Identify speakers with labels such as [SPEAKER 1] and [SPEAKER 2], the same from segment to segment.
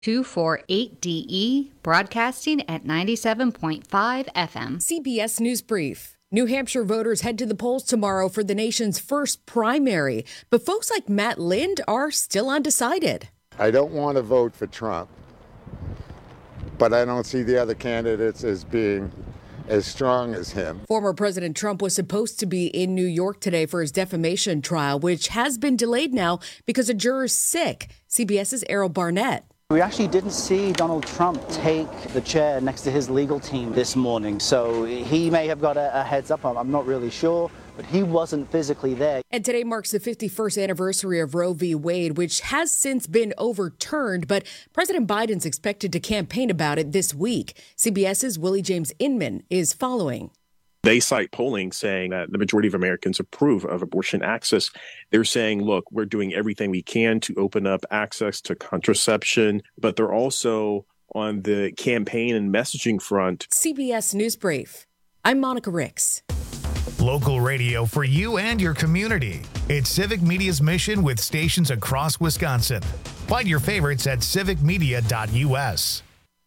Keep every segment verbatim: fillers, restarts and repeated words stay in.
[SPEAKER 1] two forty-eight D E, broadcasting at ninety-seven point five F M.
[SPEAKER 2] C B S News Brief. New Hampshire voters head to the polls tomorrow for the nation's first primary, but folks like Matt Lind are still undecided.
[SPEAKER 3] I don't want to vote for Trump, but I don't see the other candidates as being as strong as him.
[SPEAKER 2] Former President Trump was supposed to be in New York today for his defamation trial, which has been delayed now because a juror's sick. CBS's Errol Barnett.
[SPEAKER 4] We actually didn't see Donald Trump take the chair next to his legal team this morning, so he may have got a, a heads up. I'm not really sure, but he wasn't physically there.
[SPEAKER 2] And today marks the fifty-first anniversary of Roe v. Wade, which has since been overturned, but President Biden's expected to campaign about it this week. CBS's Willie James Inman is following.
[SPEAKER 5] They cite polling saying that the majority of Americans approve of abortion access. They're saying, look, we're doing everything we can to open up access to contraception, but they're also on the campaign and messaging front.
[SPEAKER 2] C B S News Brief. I'm Monica Ricks.
[SPEAKER 6] Local radio for you and your community. It's Civic Media's mission with stations across Wisconsin. Find your favorites at civic media dot U S.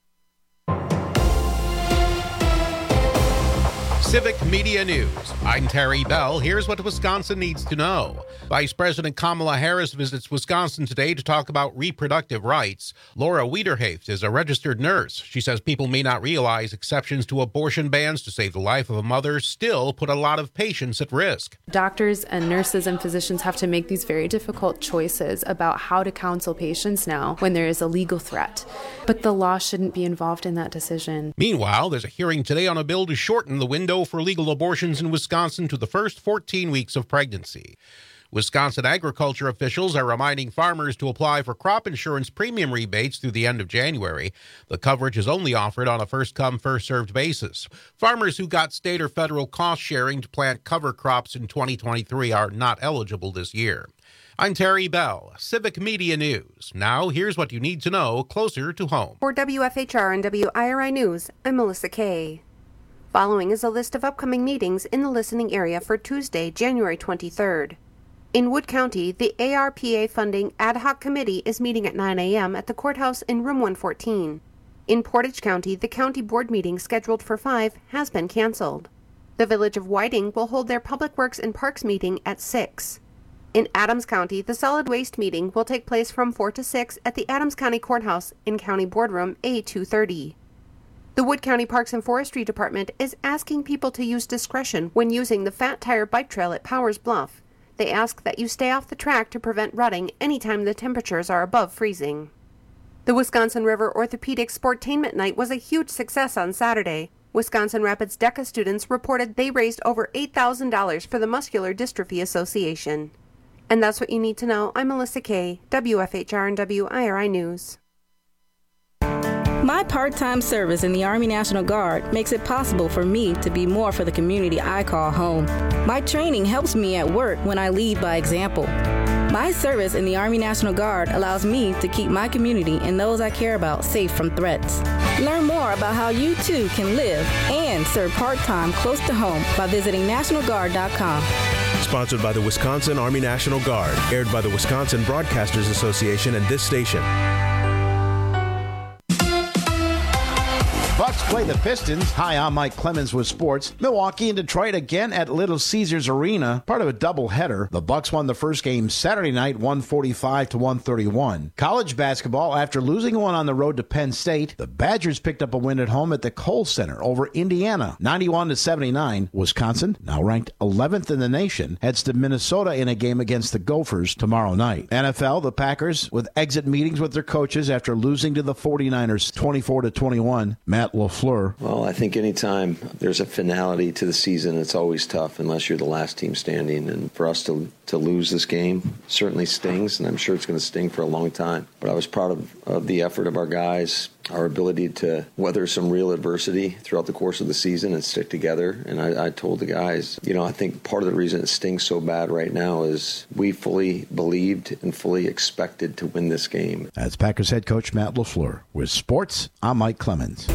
[SPEAKER 7] Civic Media News. I'm Terry Bell. Here's what Wisconsin needs to know. Vice President Kamala Harris visits Wisconsin today to talk about reproductive rights. Laura Wiederhaft is a registered nurse. She says people may not realize exceptions to abortion bans to save the life of a mother still put a lot of patients at risk.
[SPEAKER 8] Doctors and nurses and physicians have to make these very difficult choices about how to counsel patients now when there is a legal threat. But the law shouldn't be involved in that decision.
[SPEAKER 7] Meanwhile, there's a hearing today on a bill to shorten the window for legal abortions in Wisconsin to the first fourteen weeks of pregnancy. Wisconsin agriculture officials are reminding farmers to apply for crop insurance premium rebates through the end of January. The coverage is only offered on a first-come, first-served basis. Farmers who got state or federal cost sharing to plant cover crops in twenty twenty-three are not eligible this year. I'm Terry Bell, Civic Media News. Now, here's what you need to know closer to home.
[SPEAKER 9] For W F H R and W I R I News, I'm Melissa Kay. Following is a list of upcoming meetings in the listening area for Tuesday, January twenty-third. In Wood County, the A R P A Funding Ad Hoc Committee is meeting at nine a.m. at the courthouse in room one fourteen. In Portage County, the county board meeting scheduled for five has been canceled. The Village of Whiting will hold their Public Works and Parks meeting at six. In Adams County, the solid waste meeting will take place from four to six at the Adams County Courthouse in County Boardroom A two thirty. The Wood County Parks and Forestry Department is asking people to use discretion when using the Fat Tire Bike Trail at Powers Bluff. They ask that you stay off the track to prevent rutting anytime the temperatures are above freezing. The Wisconsin River Orthopedic Sportainment Night was a huge success on Saturday. Wisconsin Rapids DECA students reported they raised over eight thousand dollars for the Muscular Dystrophy Association. And that's what you need to know. I'm Melissa Kay, W F H R and W I R I News.
[SPEAKER 10] My part-time service in the Army National Guard makes it possible for me to be more for the community I call home. My training helps me at work when I lead by example. My service in the Army National Guard allows me to keep my community and those I care about safe from threats. Learn more about how you too can live and serve part-time close to home by visiting national guard dot com.
[SPEAKER 11] Sponsored by the Wisconsin Army National Guard, aired by the Wisconsin Broadcasters Association and this station.
[SPEAKER 12] Bucks play the Pistons. Hi, I'm Mike Clemens with sports. Milwaukee and Detroit again at Little Caesars Arena, part of a doubleheader. The Bucks won the first game Saturday night, one forty-five to one thirty-one. College basketball, after losing one on the road to Penn State, the Badgers picked up a win at home at the Kohl Center over Indiana, ninety-one to seventy-nine. Wisconsin, now ranked eleventh in the nation, heads to Minnesota in a game against the Gophers tomorrow night. N F L, the Packers with exit meetings with their coaches after losing to the forty-niners twenty-four to twenty-one. Matt LaFleur.
[SPEAKER 13] Well, I think anytime there's a finality to the season, it's always tough unless you're the last team standing. And for us to to lose this game certainly stings, and I'm sure it's going to sting for a long time. But I was proud of, of the effort of our guys, our ability to weather some real adversity throughout the course of the season and stick together. And I, I told the guys, you know, I think part of the reason it stings so bad right now is we fully believed and fully expected to win this game.
[SPEAKER 12] That's Packers head coach Matt LaFleur. With sports, I'm Mike Clemens.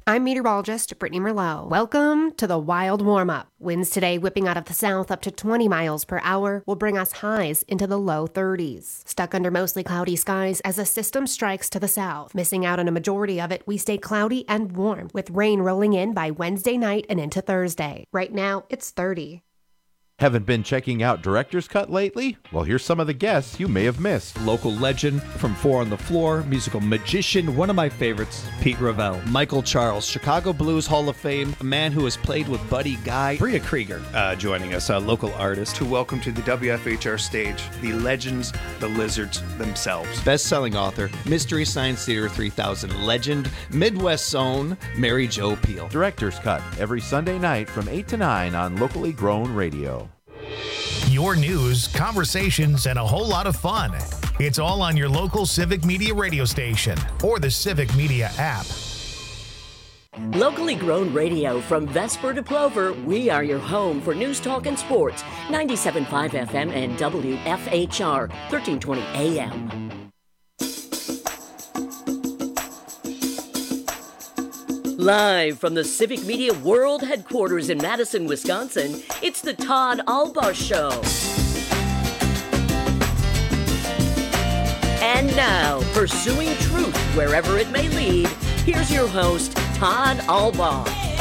[SPEAKER 14] I'm meteorologist Brittany Merlot. Welcome to the wild warm-up. Winds today whipping out of the south up to twenty miles per hour will bring us highs into the low thirties. Stuck under mostly cloudy skies as a system strikes to the south. Missing out on a majority of it, we stay cloudy and warm with rain rolling in by Wednesday night and into Thursday. Right now, it's thirty.
[SPEAKER 15] Haven't been checking out Director's Cut lately? Well, here's some of the guests you may have missed.
[SPEAKER 16] Local legend from Four on the Floor, musical magician, one of my favorites, Pete Ravel.
[SPEAKER 17] Michael Charles, Chicago Blues Hall of Fame, a man who has played with Buddy Guy.
[SPEAKER 18] Bria Krieger uh, joining us, a local artist.
[SPEAKER 19] To welcome to the W F H R stage, the legends, the lizards themselves.
[SPEAKER 17] Best-selling author, Mystery Science Theater three thousand legend, Midwest's own, Mary Jo Peil.
[SPEAKER 15] Director's Cut, every Sunday night from eight to nine on locally grown radio.
[SPEAKER 6] Your news, conversations, and a whole lot of fun. It's all on your local Civic Media radio station or the Civic Media app.
[SPEAKER 20] Locally grown radio from Vesper to Plover, we are your home for news, talk, and sports. ninety-seven point five F M and W F H R, thirteen twenty A M. Live from the Civic Media World Headquarters in Madison, Wisconsin, it's the Todd Alba Show. And now, pursuing truth wherever it may lead, here's your host, Todd Alba.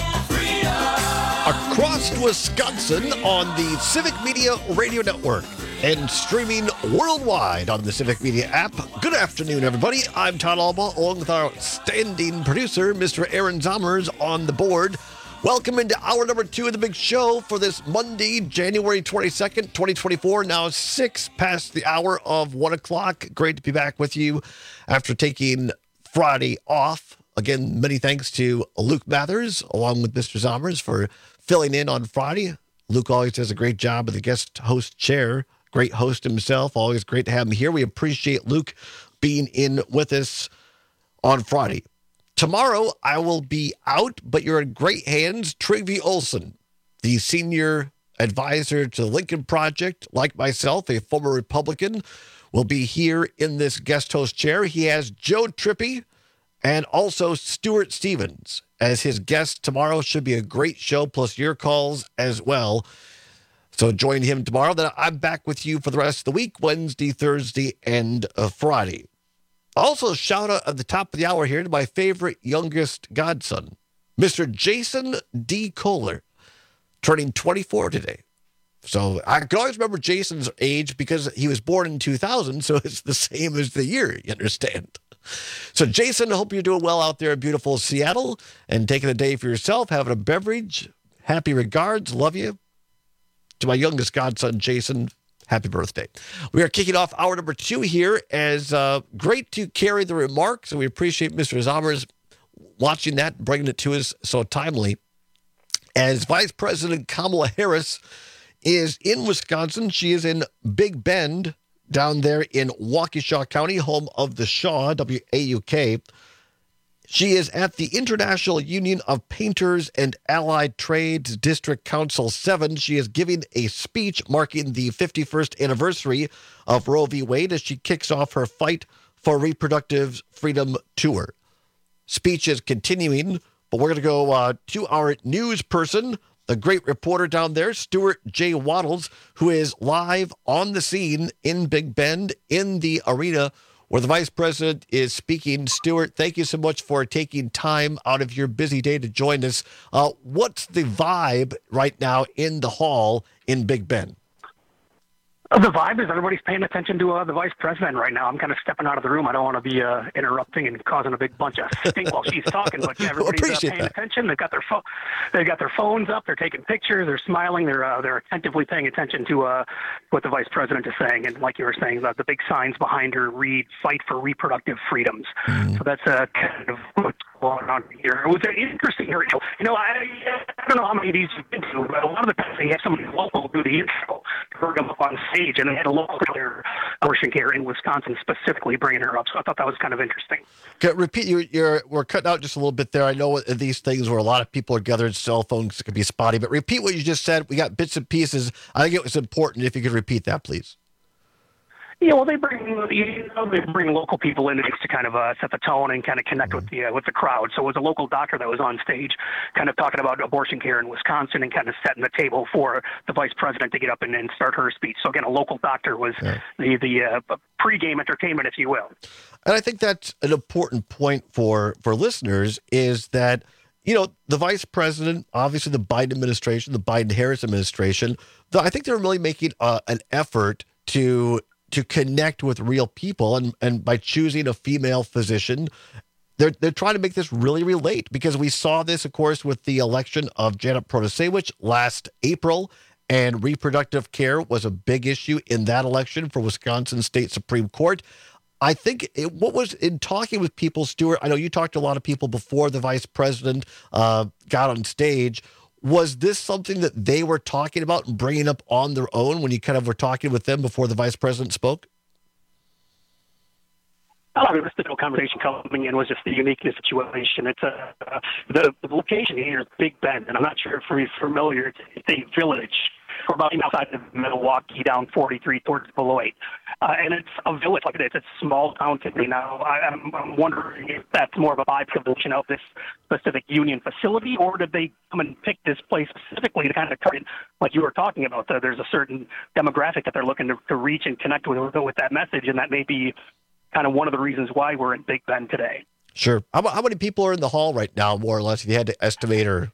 [SPEAKER 21] Across Wisconsin on the Civic Media Radio Network and streaming worldwide on the Civic Media app. Good afternoon, everybody. I'm Todd Alba, along with our outstanding producer, Mister Aaron Zommers, on the board. Welcome into hour number two of the big show for this Monday, January twenty-second, twenty twenty-four. Now six past the hour of one o'clock. Great to be back with you after taking Friday off. Again, many thanks to Luke Mathers, along with Mister Zommers, for filling in on Friday. Luke always does a great job of the guest host chair. Great host himself. Always great to have him here. We appreciate Luke being in with us on Friday. Tomorrow, I will be out, but you're in great hands. Trygve Olsen, the senior advisor to the Lincoln Project, like myself, a former Republican, will be here in this guest host chair. He has Joe Trippi and also Stuart Stevens as his guest tomorrow. Should be a great show, plus your calls as well. So join him tomorrow. Then I'm back with you for the rest of the week, Wednesday, Thursday, and uh, Friday. Also, shout out at the top of the hour here to my favorite youngest godson, Mister Jason D. Kohler, turning twenty-four today. So I can always remember Jason's age because he was born in two thousand, so it's the same as the year, you understand. So Jason, I hope you're doing well out there in beautiful Seattle and taking a day for yourself, having a beverage. Happy regards. Love you. To my youngest godson, Jason, happy birthday. We are kicking off hour number two here as uh, great to carry the remarks, and we appreciate Mister Zommers watching that, bringing it to us so timely. As Vice President Kamala Harris is in Wisconsin, she is in Big Bend, down there in Waukesha County, home of the Shaw, W A U K. She is at the International Union of Painters and Allied Trades District Council seven. She is giving a speech marking the fifty-first anniversary of Roe v. Wade as she kicks off her Fight for Reproductive Freedom tour. Speech is continuing, but we're going to go uh, to our news person, the great reporter down there, Stuart J. Waddles, who is live on the scene in Big Bend in the arena where the vice president is speaking. Stuart, thank you so much for taking time out of your busy day to join us. Uh, what's the vibe right now in the hall in Big Bend?
[SPEAKER 22] Uh, the vibe is everybody's paying attention to uh, the vice president right now. I'm kind of stepping out of the room. I don't want to be uh, interrupting and causing a big bunch of stink while she's talking. But yeah, everybody's uh, paying that. attention. They've got their phone. They've got their phones up. They're taking pictures. They're smiling. They're uh, they're attentively paying attention to uh, what the vice president is saying. And like you were saying, the, the big signs behind her read "Fight for Reproductive Freedoms." Mm. So that's uh, kind of what's going on here. It was an interesting hearing. You know, I, I don't know how many of these you've been to, but a lot of the times they have somebody local do the intro, bring them up on stage, and they had a local care, abortion care in Wisconsin specifically bringing her up. So I thought that was kind of interesting.
[SPEAKER 21] Okay, repeat, you're, you're, we're cutting out just a little bit there. I know these things where a lot of people are gathered, cell phones can be spotty, but repeat what you just said. We got bits and pieces. I think it was important if you could repeat that, please.
[SPEAKER 22] Yeah, well, they bring you know, they bring local people in to kind of uh, set the tone and kind of connect with the uh, with the crowd. So it was a local doctor that was on stage, kind of talking about abortion care in Wisconsin and kind of setting the table for the vice president to get up and, and start her speech. So again, a local doctor was yeah. the the uh, pregame entertainment, if you will.
[SPEAKER 21] And I think that's an important point for for listeners is that, you know, the vice president, obviously the Biden administration, the Biden-Harris administration, the, I think they're really making uh, an effort to to connect with real people. And, and by choosing a female physician, they're, they're trying to make this really relate, because we saw this, of course, with the election of Janet Protasiewicz last April, and reproductive care was a big issue in that election for Wisconsin State Supreme Court. I think it, what was in talking with people, Stuart, I know you talked to a lot of people before the vice president uh, got on stage. Was this something that they were talking about and bringing up on their own when you kind of were talking with them before the vice president spoke?
[SPEAKER 22] I mean, the whole conversation coming in was just the uniqueness situation. It's a, uh, the, the location here is Big Bend, and I'm not sure if you're familiar. It's a village. We're about outside of Milwaukee, down forty-three towards Beloit. Uh, and it's a village, like it is. It's a small town to me now. I, I'm, I'm wondering if that's more of a byproduction of this specific union facility, or did they come and pick this place specifically to kind of target, like you were talking about, uh, there's a certain demographic that they're looking to, to reach and connect with, with that message, and that may be kind of one of the reasons why we're in Big Bend today.
[SPEAKER 21] Sure. How, how many people are in the hall right now, more or less, if you had to estimate? Or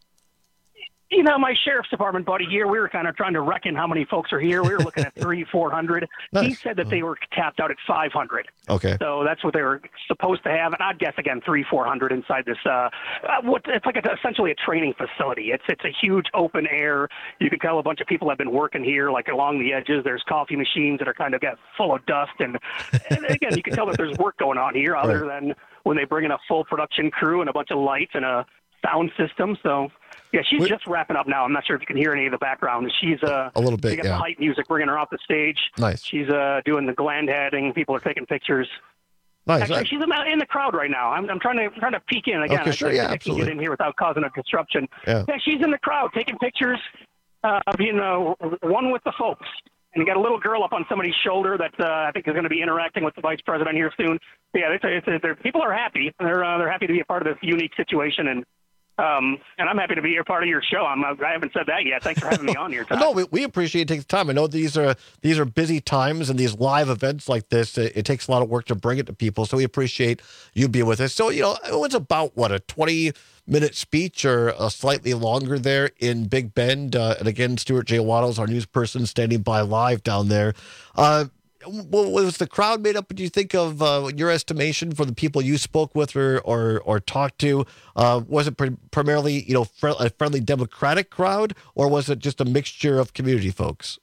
[SPEAKER 22] You know, my sheriff's department buddy here, we were kind of trying to reckon how many folks are here. We were looking at three, four hundred. Nice. He said that they were tapped out at five hundred.
[SPEAKER 21] Okay.
[SPEAKER 22] So that's what they were supposed to have, and I'd guess again three, four hundred inside this. Uh, what it's like a, essentially a training facility. It's it's a huge open air. You can tell a bunch of people have been working here, like along the edges. There's coffee machines that are kind of got full of dust, and, and again, you can tell that there's work going on here, other right. than when they bring in a full production crew and a bunch of lights and a sound system. So. Yeah, she's just wrapping up now. I'm not sure if you can hear any of the background. She's uh,
[SPEAKER 21] a little bit.
[SPEAKER 22] She got
[SPEAKER 21] yeah.
[SPEAKER 22] the hype music bringing her off the stage.
[SPEAKER 21] Nice.
[SPEAKER 22] She's uh, doing the gland heading. People are taking pictures.
[SPEAKER 21] Nice.
[SPEAKER 22] Actually, she's in the crowd right now. I'm, I'm trying to trying to peek in again.
[SPEAKER 21] Okay, sure.
[SPEAKER 22] I,
[SPEAKER 21] Yeah,
[SPEAKER 22] I
[SPEAKER 21] absolutely.
[SPEAKER 22] can get in here without causing a disruption.
[SPEAKER 21] Yeah.
[SPEAKER 22] yeah, she's in the crowd taking pictures. Uh, being uh, one with the folks. And you got a little girl up on somebody's shoulder that uh, I think is going to be interacting with the vice president here soon. Yeah, it's a, it's a, they're, people are happy. They're uh, they're happy to be a part of this unique situation, and. Um, and I'm happy to be a part of your show. I'm, I haven't said that yet. Thanks for having me on here, Todd.
[SPEAKER 21] No, we, we appreciate it taking the time. I know these are these are busy times, and these live events like this, it, it takes a lot of work to bring it to people. So we appreciate you being with us. So, you know, it was about, what, a twenty-minute speech or a slightly longer there in Big Bend. Uh, and again, Stuart J. Waddles, our news person, standing by live down there. Uh, was the crowd made up, do you think, of uh, your estimation for the people you spoke with or or, or talked to? Uh, was it pr- primarily, you know, fr- a friendly Democratic crowd, or was it just a mixture of community folks?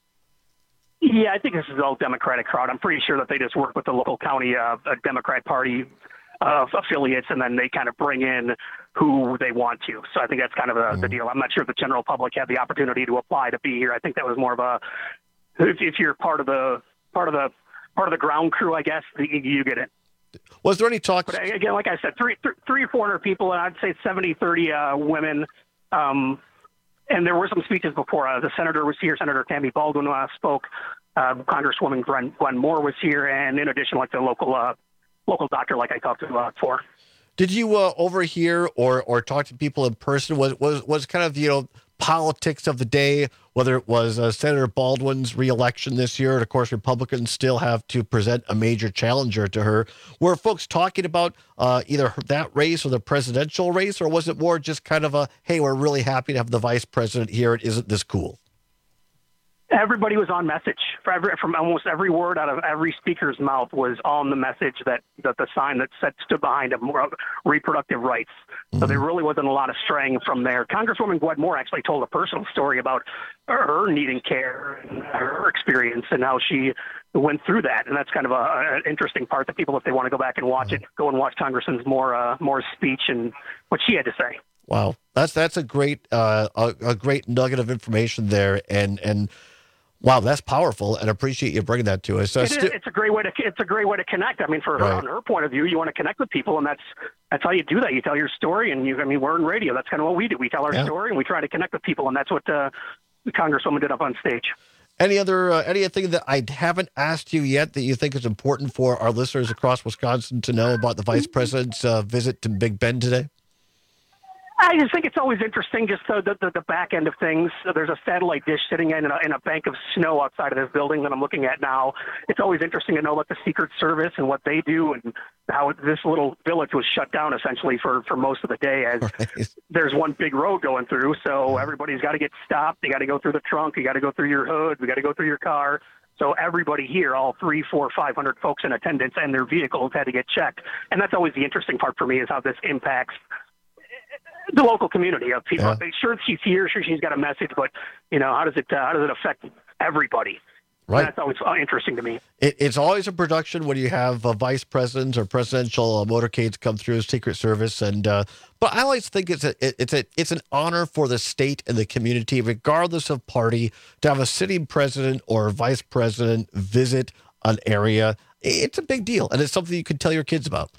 [SPEAKER 22] Yeah, I think this is all Democratic crowd. I'm pretty sure that they just work with the local county uh, Democrat Party uh, affiliates, and then they kind of bring in who they want to. So I think that's kind of a, mm. the deal. I'm not sure if the general public had the opportunity to apply to be here. I think that was more of a, if, if you're part of the part of the part of the ground crew, I guess, you, you get it.
[SPEAKER 21] Was there any talk?
[SPEAKER 22] But again, like I said, three, th- three or four hundred people, and I'd say seventy, thirty uh, women. Um, and there were some speeches before. Uh, the senator was here. Senator Tammy Baldwin uh, spoke. Uh, Congresswoman Gwen, Gwen Moore was here, and in addition, like the local uh, local doctor, like I talked to uh, before.
[SPEAKER 21] Did you uh, overhear or or talk to people in person? Was was was kind of, you know, politics of the day, whether it was uh, Senator Baldwin's reelection this year, and of course Republicans still have to present a major challenger to her. Were folks talking about uh, either that race or the presidential race, or was it more just kind of a, hey, we're really happy to have the vice president here, and isn't this cool?
[SPEAKER 22] Everybody was on message. For every, from almost every word out of every speaker's mouth was on the message that, that the sign that said, stood behind them, reproductive rights. Mm-hmm. So there really wasn't a lot of straying from there. Congresswoman Gwen Moore actually told a personal story about her needing care and her experience and how she went through that. And that's kind of a, an interesting part that people, if they want to go back and watch mm-hmm. it, go and watch Congresswoman Moore, uh, Moore's speech and what she had to say.
[SPEAKER 21] Wow, that's that's a great uh, a, a great nugget of information there, and and. Wow, that's powerful, and I appreciate you bringing that to us.
[SPEAKER 22] Uh, it is, stu- it's a great way to it's a great way to connect. I mean, for her, right. on her point of view, you want to connect with people, and that's that's how you do that. You tell your story, and you. I mean, we're in radio. That's kind of what we do. We tell our yeah. story, and we try to connect with people, and that's what uh, the Congresswoman did up on stage.
[SPEAKER 21] Any other uh, anything that I haven't asked you yet that you think is important for our listeners across Wisconsin to know about the Vice President's uh, visit to Big Bend today?
[SPEAKER 22] I just think it's always interesting, just the, the, the back end of things. So there's a satellite dish sitting in a, in a bank of snow outside of this building that I'm looking at now. It's always interesting to know about the Secret Service and what they do and how this little village was shut down essentially for, for most of the day as right. There's one big road going through. So everybody's got to get stopped. They got to go through the trunk. You got to go through your hood. We got to go through your car. So everybody here, all three, four, five hundred folks in attendance and their vehicles had to get checked. And that's always the interesting part for me is how this impacts the local community of people. Yeah. Sure, she's here, sure, she's got a message, but you know, how does it uh, how does it affect everybody?
[SPEAKER 21] Right.
[SPEAKER 22] And that's always interesting to me.
[SPEAKER 21] It, it's always a production when you have uh, vice presidents or presidential uh, motorcades come through Secret Service, and uh, but I always think it's a it, it's a it's an honor for the state and the community, regardless of party, to have a sitting president or vice president visit an area. It's a big deal, and it's something you can tell your kids about.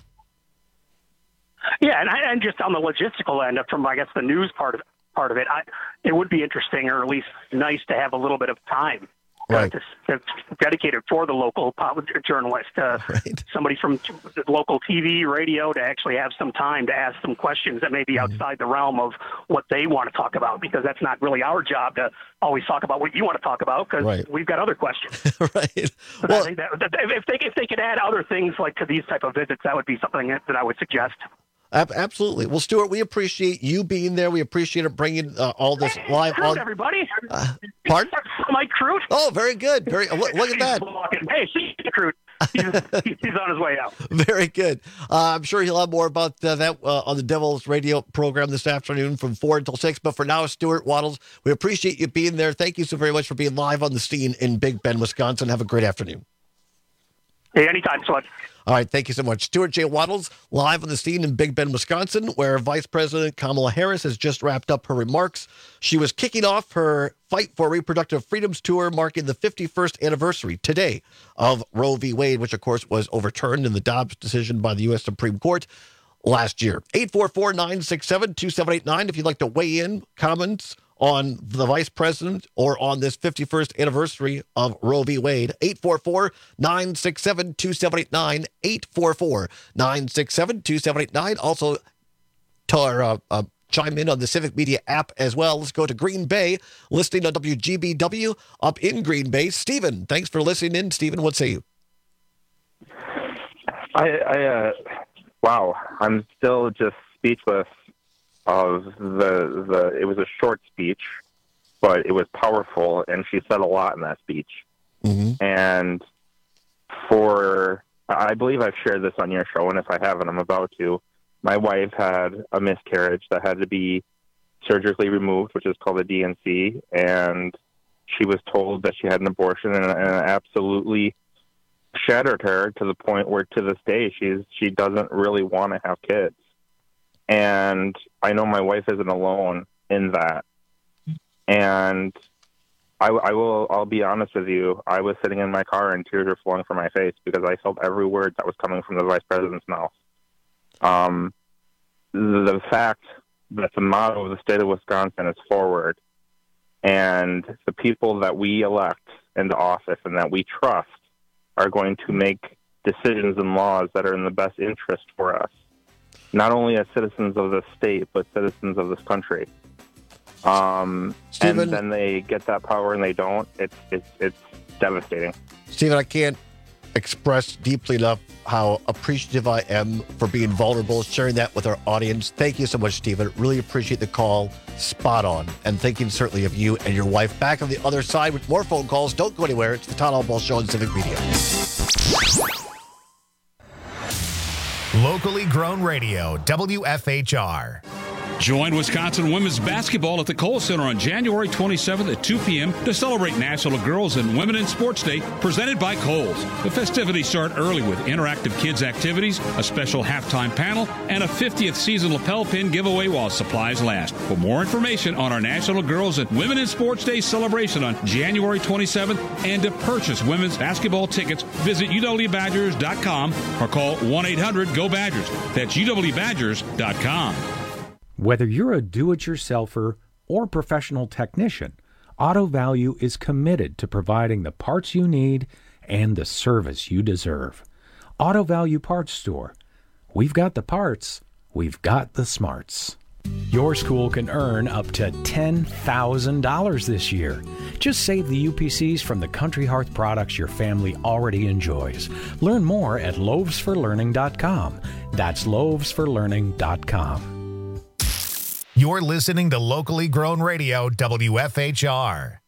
[SPEAKER 22] Yeah, and, I, and just on the logistical end, from I guess the news part of part of it, I, it would be interesting, or at least nice, to have a little bit of time
[SPEAKER 21] right.
[SPEAKER 22] to, to dedicated for the local journalist, uh,
[SPEAKER 21] right.
[SPEAKER 22] somebody from local T V, radio, to actually have some time to ask some questions that may be
[SPEAKER 21] Mm-hmm.
[SPEAKER 22] outside the realm of what they want to talk about, because that's not really our job to always talk about what you want to talk about, because
[SPEAKER 21] right.
[SPEAKER 22] we've got other questions.
[SPEAKER 21] right.
[SPEAKER 22] But well, I think that, that if they if they could add other things like to these type of visits, that would be something that, that I would suggest.
[SPEAKER 21] Absolutely. Well, Stuart, we appreciate you being there. We appreciate it bringing uh, all this
[SPEAKER 22] hey,
[SPEAKER 21] live
[SPEAKER 22] Crute,
[SPEAKER 21] on.
[SPEAKER 22] Everybody.
[SPEAKER 21] Uh, pardon?
[SPEAKER 22] Mike Crute.
[SPEAKER 21] Oh, very good. Very. Look, look at that.
[SPEAKER 22] Hey, see Crute. He's, he's on his way out.
[SPEAKER 21] Very good. Uh, I'm sure he'll have more about uh, that uh, on the Devils radio program this afternoon from four until six. But for now, Stuart Wattles, we appreciate you being there. Thank you so very much for being live on the scene in Big Bend, Wisconsin. Have a great afternoon.
[SPEAKER 22] Hey, anytime, so much.
[SPEAKER 21] All right, thank you so much. Stuart J. Wattles, live on the scene in Big Bend, Wisconsin, where Vice President Kamala Harris has just wrapped up her remarks. She was kicking off her Fight for Reproductive Freedoms tour, marking the fifty-first anniversary today of Roe v. Wade, which, of course, was overturned in the Dobbs decision by the U S Supreme Court last year. eight four four, nine six seven, two seven eight nine if you'd like to weigh in, comments on the vice president or on this fifty-first anniversary of Roe v. Wade. eight four four, nine six seven, two seven eight nine, eight four four, nine six seven, two seven eight nine. Also, tell our, uh, uh, chime in on the Civic Media app as well. Let's go to Green Bay, listening on W G B W up in Green Bay. Stephen, thanks for listening in. Stephen, what say you?
[SPEAKER 1] I, I uh, wow, I'm still just speechless. Of the the it was a short speech, but it was powerful, and she said a lot in that speech.
[SPEAKER 21] Mm-hmm.
[SPEAKER 1] And for I believe I've shared this on your show, and if I haven't, I'm about to. My wife had a miscarriage that had to be surgically removed, which is called a D N C, and she was told that she had an abortion, and, and it absolutely shattered her to the point where, to this day, she's she doesn't really want to have kids. And I know my wife isn't alone in that. And I, I will, I'll be honest with you. I was sitting in my car and tears were flowing from my face because I felt every word that was coming from the vice president's mouth. Um, the, the fact that the motto of the state of Wisconsin is forward, and the people that we elect into office and that we trust are going to make decisions and laws that are in the best interest for us. Not only as citizens of the state, but citizens of this country. Um,
[SPEAKER 21] Stephen,
[SPEAKER 1] and then they get that power and they don't. It's it's it's devastating.
[SPEAKER 21] Stephen, I can't express deeply enough how appreciative I am for being vulnerable, sharing that with our audience. Thank you so much, Stephen. Really appreciate the call. Spot on. And thinking certainly of you and your wife. Back on the other side with more phone calls. Don't go anywhere. It's the Todd Albaugh Show on Civic Media.
[SPEAKER 6] Locally grown radio, W F H R.
[SPEAKER 3] Join Wisconsin women's basketball at the Kohl Center on January twenty-seventh at two p.m. to celebrate National Girls and Women in Sports Day, presented by Kohl's. The festivities start early with interactive kids activities, a special halftime panel, and a fiftieth season lapel pin giveaway while supplies last. For more information on our National Girls and Women in Sports Day celebration on January twenty-seventh and to purchase women's basketball tickets, visit U W Badgers dot com or call one eight hundred go Badgers. That's U W Badgers dot com.
[SPEAKER 23] Whether you're a do-it-yourselfer or professional technician,
[SPEAKER 4] Auto Value is committed to providing the parts you need and the service you deserve. Auto Value Parts Store. We've got the parts. We've got the smarts. Your school can earn up to ten thousand dollars this year. Just save the U P Cs from the Country Hearth products your family already enjoys. Learn more at loaves for learning dot com. That's loaves for learning dot com.
[SPEAKER 6] You're listening to locally grown radio, W F H R.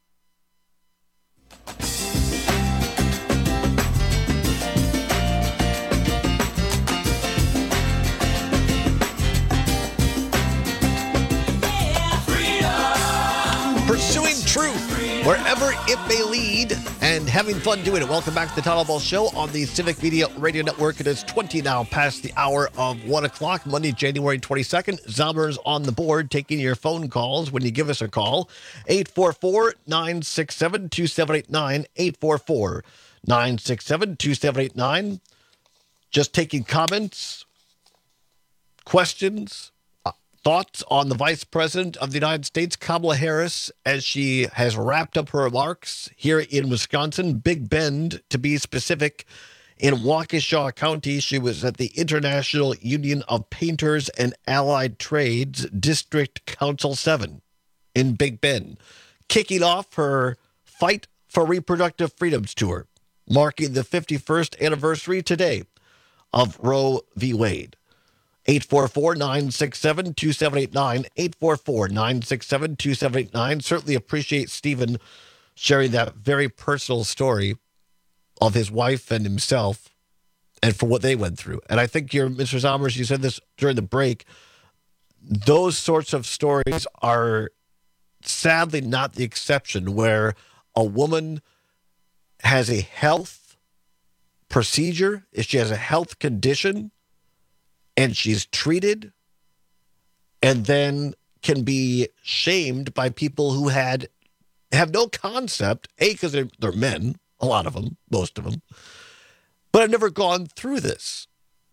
[SPEAKER 21] Pursuing truth wherever it may lead and having fun doing it. Welcome back to the Todd Ball Show on the Civic Media Radio Network. It is twenty now past the hour of one o'clock, Monday, January twenty-second. Zombers on the board taking your phone calls when you give us a call. eight four four, nine six seven, two seven eight nine. eight four four, nine six seven, two seven eight nine. Just taking comments, questions, thoughts on the Vice President of the United States, Kamala Harris, as she has wrapped up her remarks here in Wisconsin, Big Bend, to be specific, in Waukesha County. She was at the International Union of Painters and Allied Trades, District Council seven in Big Bend, kicking off her Fight for Reproductive Freedoms tour, marking the fifty-first anniversary today of Roe v. Wade. eight four four, nine six seven, two seven eight nine, eight four four, nine six seven, two seven eight nine. Certainly appreciate Stephen sharing that very personal story of his wife and himself and for what they went through. And I think you're, Mister Zombers, you said this during the break, those sorts of stories are sadly not the exception, where a woman has a health procedure, if she has a health condition, and she's treated and then can be shamed by people who had have no concept, A, because they're, they're men, a lot of them, most of them, but have never gone through this.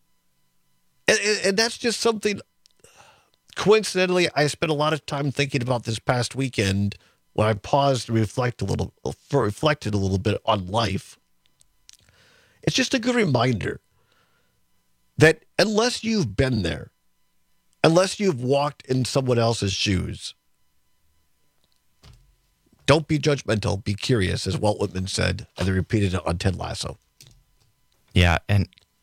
[SPEAKER 21] And, and, and that's just something, coincidentally, I spent a lot of time thinking about this past weekend when I paused to reflect a little, reflected a little bit on life. It's just a good reminder that unless you've been there, unless you've walked in someone else's shoes, don't be judgmental, be curious, as Walt Whitman said, and they repeated it on Ted Lasso.
[SPEAKER 5] Yeah, and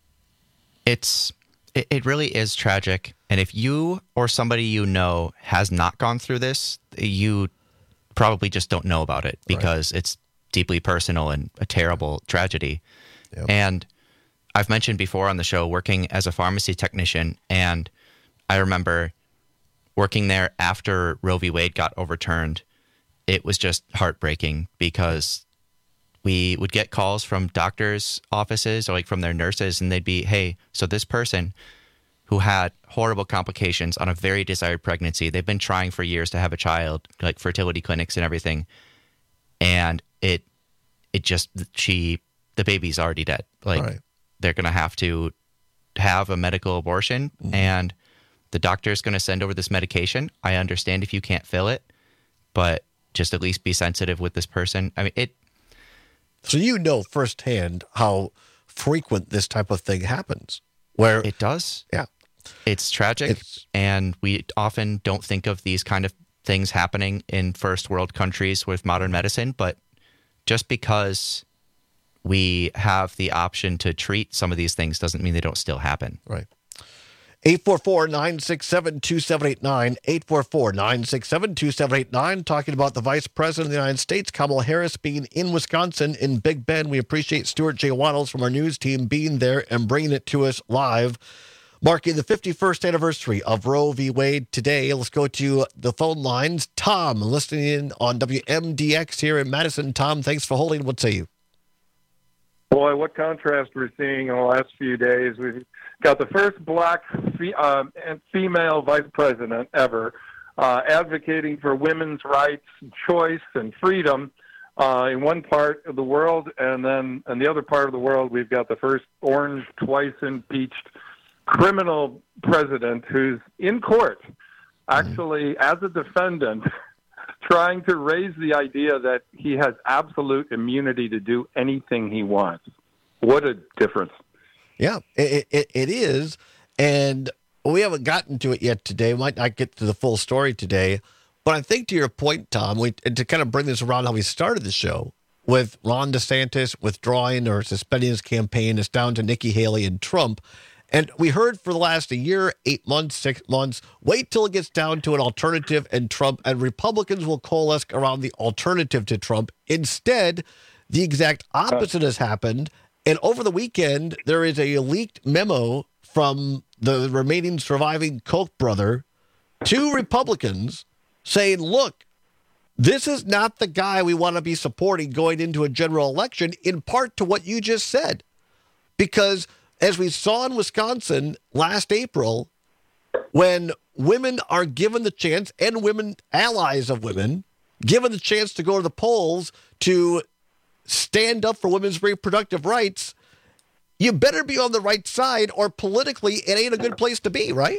[SPEAKER 5] it's it, it really is tragic. And if you or somebody you know has not gone through this, you probably just don't know about it because right. It's deeply personal and a terrible tragedy. Yep. And I've mentioned before on the show working as a pharmacy technician, and I remember working there after Roe v. Wade got overturned. It was just heartbreaking because we would get calls from doctors' offices or like from their nurses, and they'd be, hey, so this person who had horrible complications on a very desired pregnancy, they've been trying for years to have a child, like fertility clinics and everything, and it it just, she, the baby's already dead. Like, right. They're going to have to have a medical abortion, mm-hmm. and the doctor's going to send over this medication. I understand if you can't fill it, but just at least be sensitive with this person. I mean, it.
[SPEAKER 21] So you know firsthand how frequent this type of thing happens. Where
[SPEAKER 5] it does.
[SPEAKER 21] Yeah.
[SPEAKER 5] It's tragic,
[SPEAKER 21] it's,
[SPEAKER 5] and we often don't think of these kind of things happening in first world countries with modern medicine, but just because we have the option to treat some of these things doesn't mean they don't still happen.
[SPEAKER 21] Right. eight four four, nine six seven, two seven eight nine, eight four four, nine six seven, two seven eight nine, talking about the Vice President of the United States, Kamala Harris, being in Wisconsin in Big Bend. We appreciate Stuart J. Waddles from our news team being there and bringing it to us live, marking the fifty-first anniversary of Roe v. Wade today. Let's go to the phone lines. Tom, listening in on W M D X here in Madison. Tom, thanks for holding. What say you?
[SPEAKER 23] Boy, what contrast we're seeing in the last few days. We've got the first black fe- uh, and female vice president ever uh, advocating for women's rights, choice, and freedom uh, in one part of the world. And then in the other part of the world, we've got the first orange, twice impeached criminal president who's in court, actually, as a defendant, trying to raise the idea that he has absolute immunity to do anything he wants. What a difference.
[SPEAKER 21] Yeah, it, it, it is. And we haven't gotten to it yet today. We might not get to the full story today. But I think to your point, Tom, we, and to kind of bring this around how we started the show, with Ron DeSantis withdrawing or suspending his campaign, it's down to Nikki Haley and Trump. And we heard for the last a year, eight months, six months, wait till it gets down to an alternative and Trump, and Republicans will coalesce around the alternative to Trump. Instead, the exact opposite has happened. And over the weekend, there is a leaked memo from the remaining surviving Koch brother to Republicans saying, look, this is not the guy we want to be supporting going into a general election, in part to what you just said. Because as we saw in Wisconsin last April, when women are given the chance, and women, allies of women, given the chance to go to the polls to stand up for women's reproductive rights, you better be on the right side, or politically it ain't a good place to be, right?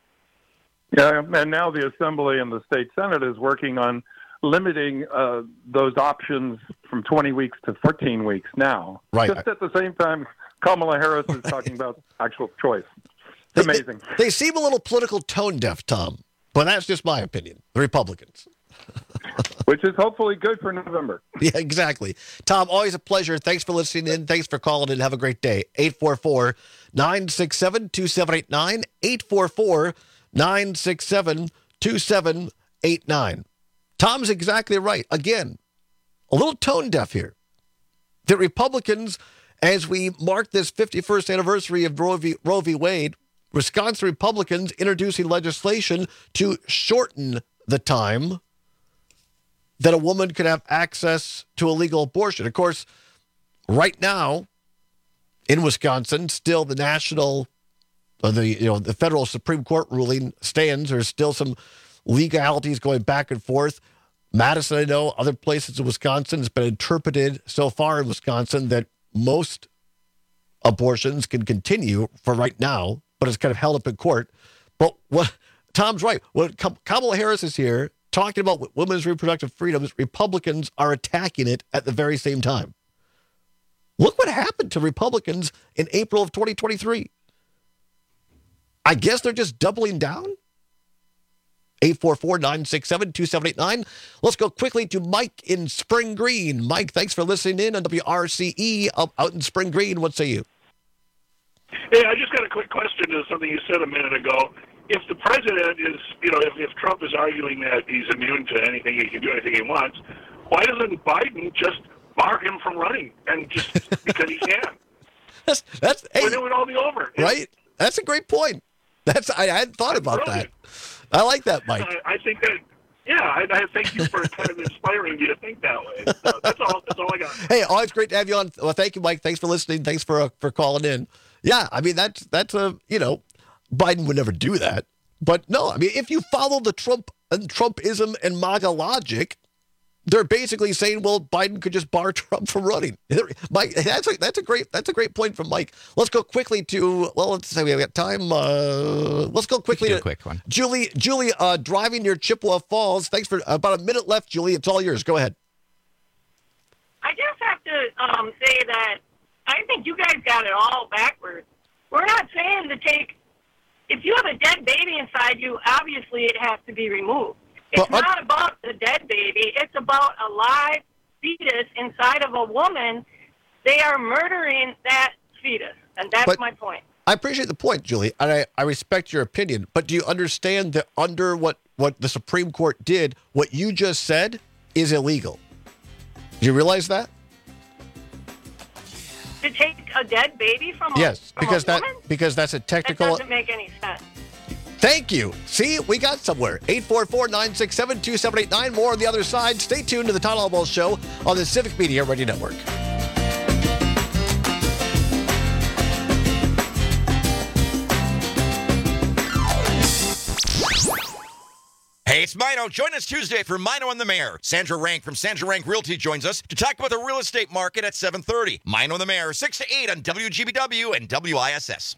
[SPEAKER 23] Yeah, and now the Assembly and the state Senate is working on limiting uh, those options from twenty weeks to fourteen weeks now.
[SPEAKER 21] Right.
[SPEAKER 23] Just at the same time, Kamala Harris is talking about actual choice. It's
[SPEAKER 21] they,
[SPEAKER 23] amazing.
[SPEAKER 21] They, they seem a little political tone deaf, Tom, but that's just my opinion. The Republicans.
[SPEAKER 23] Which is hopefully good for November.
[SPEAKER 21] Yeah, exactly. Tom, always a pleasure. Thanks for listening in. Thanks for calling in. Have a great day. eight four four, nine six seven, two seven eight nine. eight four four, nine six seven, two seven eight nine. Tom's exactly right. Again, a little tone deaf here. The Republicans, as we mark this fifty-first anniversary of Roe v. Roe v. Wade, Wisconsin Republicans introducing legislation to shorten the time that a woman could have access to a legal abortion. Of course, right now in Wisconsin, still the national, or the you know the federal Supreme Court ruling stands. There's still some legalities going back and forth. Madison, I know, other places in Wisconsin, it's been interpreted so far in Wisconsin that most abortions can continue for right now, but it's kind of held up in court. But what Tom's right. When Kamala Harris is here talking about women's reproductive freedoms, Republicans are attacking it at the very same time. Look what happened to Republicans in April of twenty twenty-three. I guess they're just doubling down. eight four four, nine six seven, two seven eight nine. Let's go quickly to Mike in Spring Green. Mike, thanks for listening in on W R C E up out in Spring Green. What say you?
[SPEAKER 2] Hey, I just got a quick question to something you said a minute ago. If the president is, you know, if, if Trump is arguing that he's immune to anything, he can do anything he wants, why doesn't Biden just bar him from running and just because he can?
[SPEAKER 21] That's that's hey,
[SPEAKER 2] then it would all be over.
[SPEAKER 21] Right? That's a great point. That's I, I hadn't thought
[SPEAKER 2] That's
[SPEAKER 21] about
[SPEAKER 2] brilliant.
[SPEAKER 21] that. I like that, Mike.
[SPEAKER 2] I, I think that, yeah, I, I thank you for kind of inspiring me to think that way. So that's all. That's all I got.
[SPEAKER 21] Hey, always great to have you on. Well, thank you, Mike. Thanks for listening. Thanks for uh, for calling in. Yeah, I mean that's that's a you know, Biden would never do that. But no, I mean if you follow the Trump and Trumpism and MAGA logic, they're basically saying, well, Biden could just bar Trump from running. Mike, that's a, that's a great that's a great point from Mike. Let's go quickly to well, let's say we have got time. Uh, let's go quickly
[SPEAKER 5] do
[SPEAKER 21] to
[SPEAKER 5] a quick one.
[SPEAKER 21] Julie. Julie, uh, driving near Chippewa Falls. Thanks for about a minute left, Julie. It's all yours. Go ahead.
[SPEAKER 7] I just have to um, say that I think you guys got it all backwards. We're not saying to take. If you have a dead baby inside you, obviously it has to be removed. It's
[SPEAKER 21] Well,
[SPEAKER 7] not about the dead baby. It's about a live fetus inside of a woman. They are murdering that fetus, and that's
[SPEAKER 21] But-
[SPEAKER 7] my point.
[SPEAKER 21] I appreciate the point, Julie, and I, I respect your opinion. But do you understand that under what, what the Supreme Court did, what you just said is illegal? Do you realize that?
[SPEAKER 7] To take a dead baby from a,
[SPEAKER 21] Yes,
[SPEAKER 7] from
[SPEAKER 21] because
[SPEAKER 7] a
[SPEAKER 21] that
[SPEAKER 7] woman?
[SPEAKER 21] because that's a
[SPEAKER 7] That
[SPEAKER 21] technical.
[SPEAKER 7] doesn't make any sense.
[SPEAKER 21] Thank you. See, we got somewhere. eight four four, nine six seven, two seven eight nine. More on the other side. Stay tuned to the Todd Albaugh Show on the Civic Media Radio Network.
[SPEAKER 8] Hey, it's Mino. Join us Tuesday for Mino and the Mayor. Sandra Rank from Sandra Rank Realty joins us to talk about the real estate market at seven thirty. Mino and the Mayor, six to eight on W G B W and W I S S.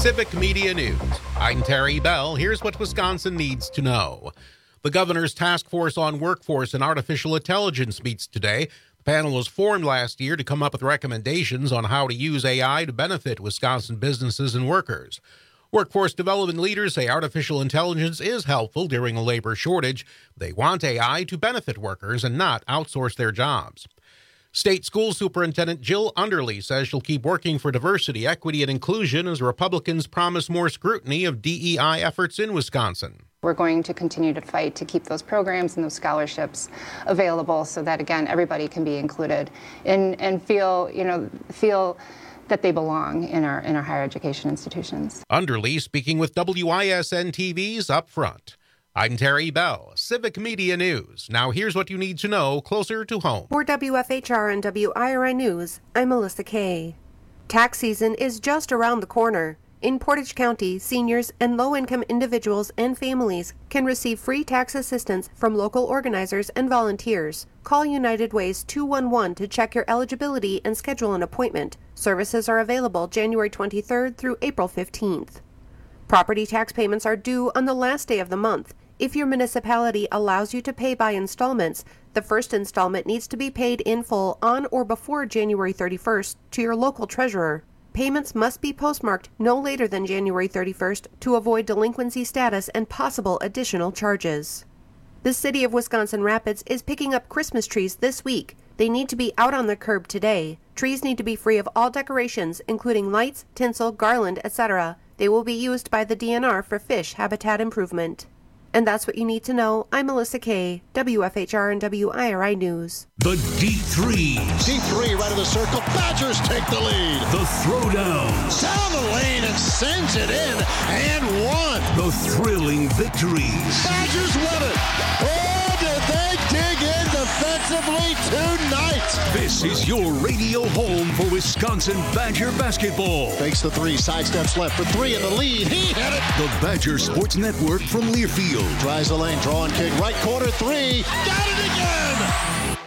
[SPEAKER 9] Civic Media News. I'm Terry Bell. Here's what Wisconsin needs to know. The governor's task force on workforce and artificial intelligence meets today. The panel was formed last year to come up with recommendations on how to use A I to benefit Wisconsin businesses and workers. Workforce development leaders say artificial intelligence is helpful during a labor shortage. They want A I to benefit workers and not outsource their jobs. State School Superintendent Jill Underly says she'll keep working for diversity, equity, and inclusion as Republicans promise more scrutiny of D E I efforts in Wisconsin.
[SPEAKER 10] We're going to continue to fight to keep those programs and those scholarships available so that, again, everybody can be included and, and feel, you know, feel that they belong in our in our higher education institutions.
[SPEAKER 9] Underly speaking with W I S N T V's Up Front. I'm Terry Bell, Civic Media News. Now here's what you need to know closer to home.
[SPEAKER 11] For W F H R and W I R I News, I'm Melissa Kay. Tax season is just around the corner. In Portage County, seniors and low-income individuals and families can receive free tax assistance from local organizers and volunteers. Call United Way's two one one to check your eligibility and schedule an appointment. Services are available January twenty-third through April fifteenth. Property tax payments are due on the last day of the month. If your municipality allows you to pay by installments, the first installment needs to be paid in full on or before January thirty-first to your local treasurer. Payments must be postmarked no later than January thirty-first to avoid delinquency status and possible additional charges. The City of Wisconsin Rapids is picking up Christmas trees this week. They need to be out on the curb today. Trees need to be free of all decorations, including lights, tinsel, garland, et cetera. They will be used by the D N R for fish habitat improvement. And that's what you need to know. I'm Melissa Kay, W F H R and W I R I News.
[SPEAKER 24] The deep threes.
[SPEAKER 21] Deep three, right of the circle. Badgers take the lead.
[SPEAKER 24] The throwdowns.
[SPEAKER 21] Down the lane and sends it in and one.
[SPEAKER 24] The thrilling victories.
[SPEAKER 21] Badgers won it. Oh, did they dig in defensively tonight?
[SPEAKER 24] This is your radio home for Wisconsin Badger basketball.
[SPEAKER 21] Fakes the three, sidesteps left for three in the lead. He hit it.
[SPEAKER 24] The Badger Sports Network from Learfield.
[SPEAKER 21] Tries the lane, draw and kick, right corner three. Got it again!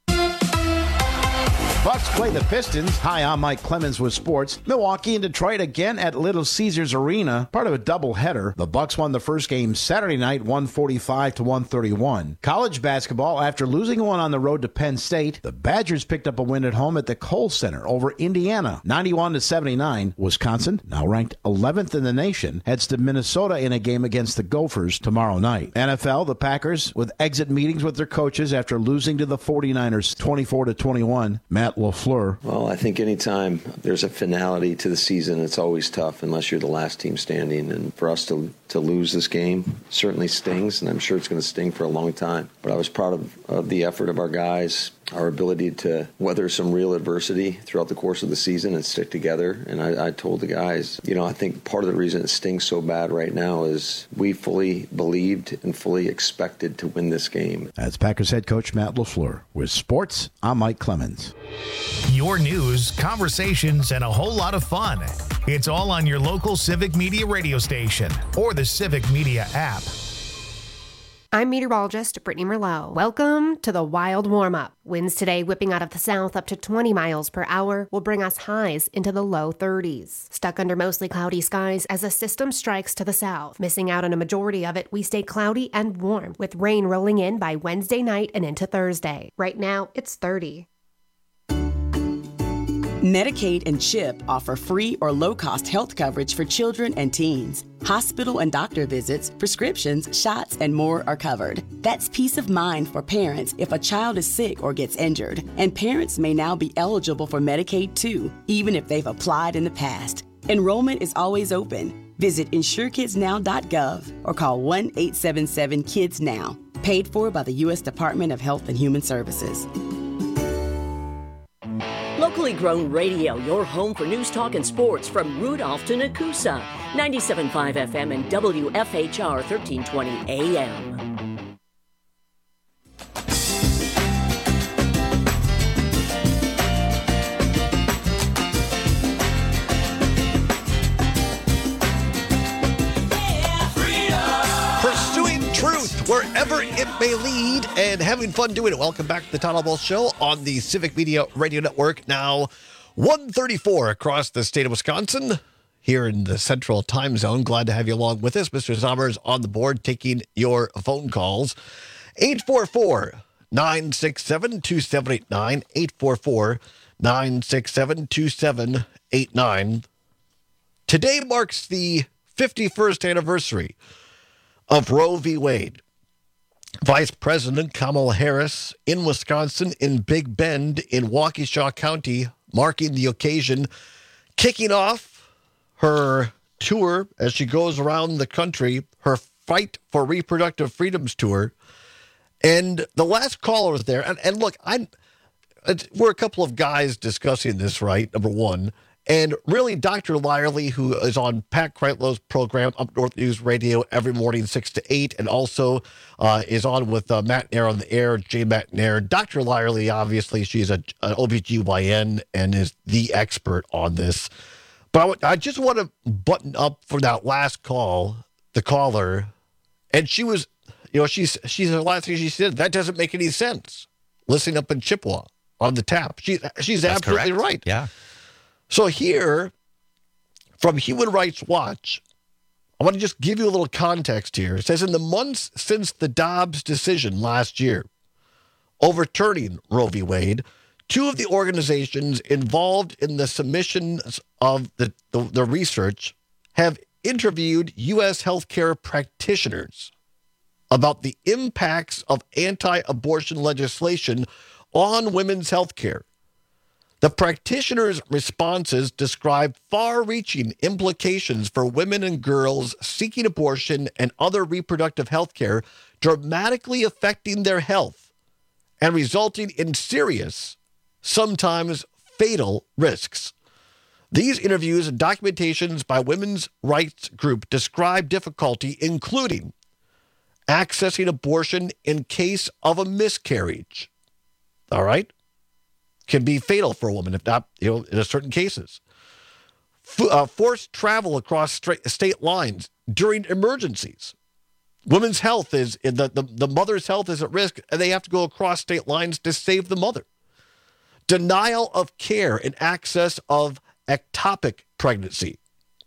[SPEAKER 12] Bucks play the Pistons. Hi, I'm Mike Clemens with sports. Milwaukee and Detroit again at Little Caesars Arena, part of a doubleheader. The Bucks won the first game Saturday night, one forty-five to one thirty-one. College basketball, after losing one on the road to Penn State, the Badgers picked up a win at home at the Kohl Center over Indiana, ninety-one to seventy-nine. Wisconsin, now ranked eleventh in the nation, heads to Minnesota in a game against the Gophers tomorrow night. N F L, the Packers with exit meetings with their coaches after losing to the forty-niners twenty-four to twenty-one. Matt LaFleur.
[SPEAKER 13] Well, I think anytime there's a finality to the season, it's always tough unless you're the last team standing. And for us to to lose this game certainly stings, and I'm sure it's going to sting for a long time. But I was proud of, of the effort of our guys, our ability to weather some real adversity throughout the course of the season and stick together. And I, I told the guys, you know, I think part of the reason it stings so bad right now is we fully believed and fully expected to win this game.
[SPEAKER 12] That's Packers head coach Matt LaFleur. With sports, I'm Mike Clemens.
[SPEAKER 6] Your news, conversations, and a whole lot of fun. It's all on your local Civic Media radio station or the Civic Media app.
[SPEAKER 14] I'm meteorologist Brittany Merlot. Welcome to the Wild Warm-Up. Winds today whipping out of the south up to twenty miles per hour will bring us highs into the low thirties. Stuck under mostly cloudy skies as a system strikes to the south. Missing out on a majority of it, we stay cloudy and warm with rain rolling in by Wednesday night and into Thursday. Right now, it's thirty.
[SPEAKER 25] Medicaid and CHIP offer free or low-cost health coverage for children and teens. Hospital and doctor visits, prescriptions, shots, and more are covered. That's peace of mind for parents if a child is sick or gets injured. And parents may now be eligible for Medicaid too, even if they've applied in the past. Enrollment is always open. Visit insure kids now dot gov or call one eight seven seven kids now. Paid for by the U S Department of Health and Human Services.
[SPEAKER 20] Locally grown radio, your home for news, talk, and sports from Rudolph to Nakusa. ninety-seven point five F M and W F H R thirteen twenty A M.
[SPEAKER 21] Wherever it may lead, and having fun doing it. Welcome back to the Todd Albaugh Show on the Civic Media Radio Network. Now, one thirty-four across the state of Wisconsin. here in the Central Time Zone. Glad to have you along with us. Mister Sommers on the board taking your phone calls. eight four four, nine six seven, two seven eight nine, eight four four, nine six seven, two seven eight nine. Today marks the fifty-first anniversary of Roe v. Wade. Vice President Kamala Harris in Wisconsin, in Big Bend, in Waukesha County, marking the occasion, kicking off her tour as she goes around the country, her Fight for Reproductive Freedoms tour. And the last caller was there. And, and look, I'm, we're a couple of guys discussing this, right? Number one. And really, Doctor Lyerly, who is on Pat Kreitlow's program, Up North News Radio, every morning, six to eight, and also uh, is on with uh, Matt Nair on the air, Jay Matt Nair. Doctor Lyerly, obviously, she's a, an O B G Y N and is the expert on this. But I, I just want to button up for that last call, the caller, and she was, you know, she's, she's the last thing she said, that doesn't make any sense. Listening up in Chippewa on the tap. She, she's
[SPEAKER 5] That's
[SPEAKER 21] absolutely
[SPEAKER 5] correct.
[SPEAKER 21] right.
[SPEAKER 5] Yeah.
[SPEAKER 21] So here, from Human Rights Watch, I want to just give you a little context here. It says, in the months since the Dobbs decision last year, overturning Roe v. Wade, two of the organizations involved in the submissions of the, the, the research have interviewed U S healthcare practitioners about the impacts of anti-abortion legislation on women's health care. The practitioners' responses describe far-reaching implications for women and girls seeking abortion and other reproductive health care, dramatically affecting their health and resulting in serious, sometimes fatal risks. These interviews and documentations by women's rights group describe difficulty, including accessing abortion in case of a miscarriage. All right? Can be fatal for a woman, if not, you know, in certain cases. F- uh, forced travel across stra- state lines during emergencies. Women's health is, the, the, the mother's health is at risk, and they have to go across state lines to save the mother. Denial of care and access of ectopic pregnancy.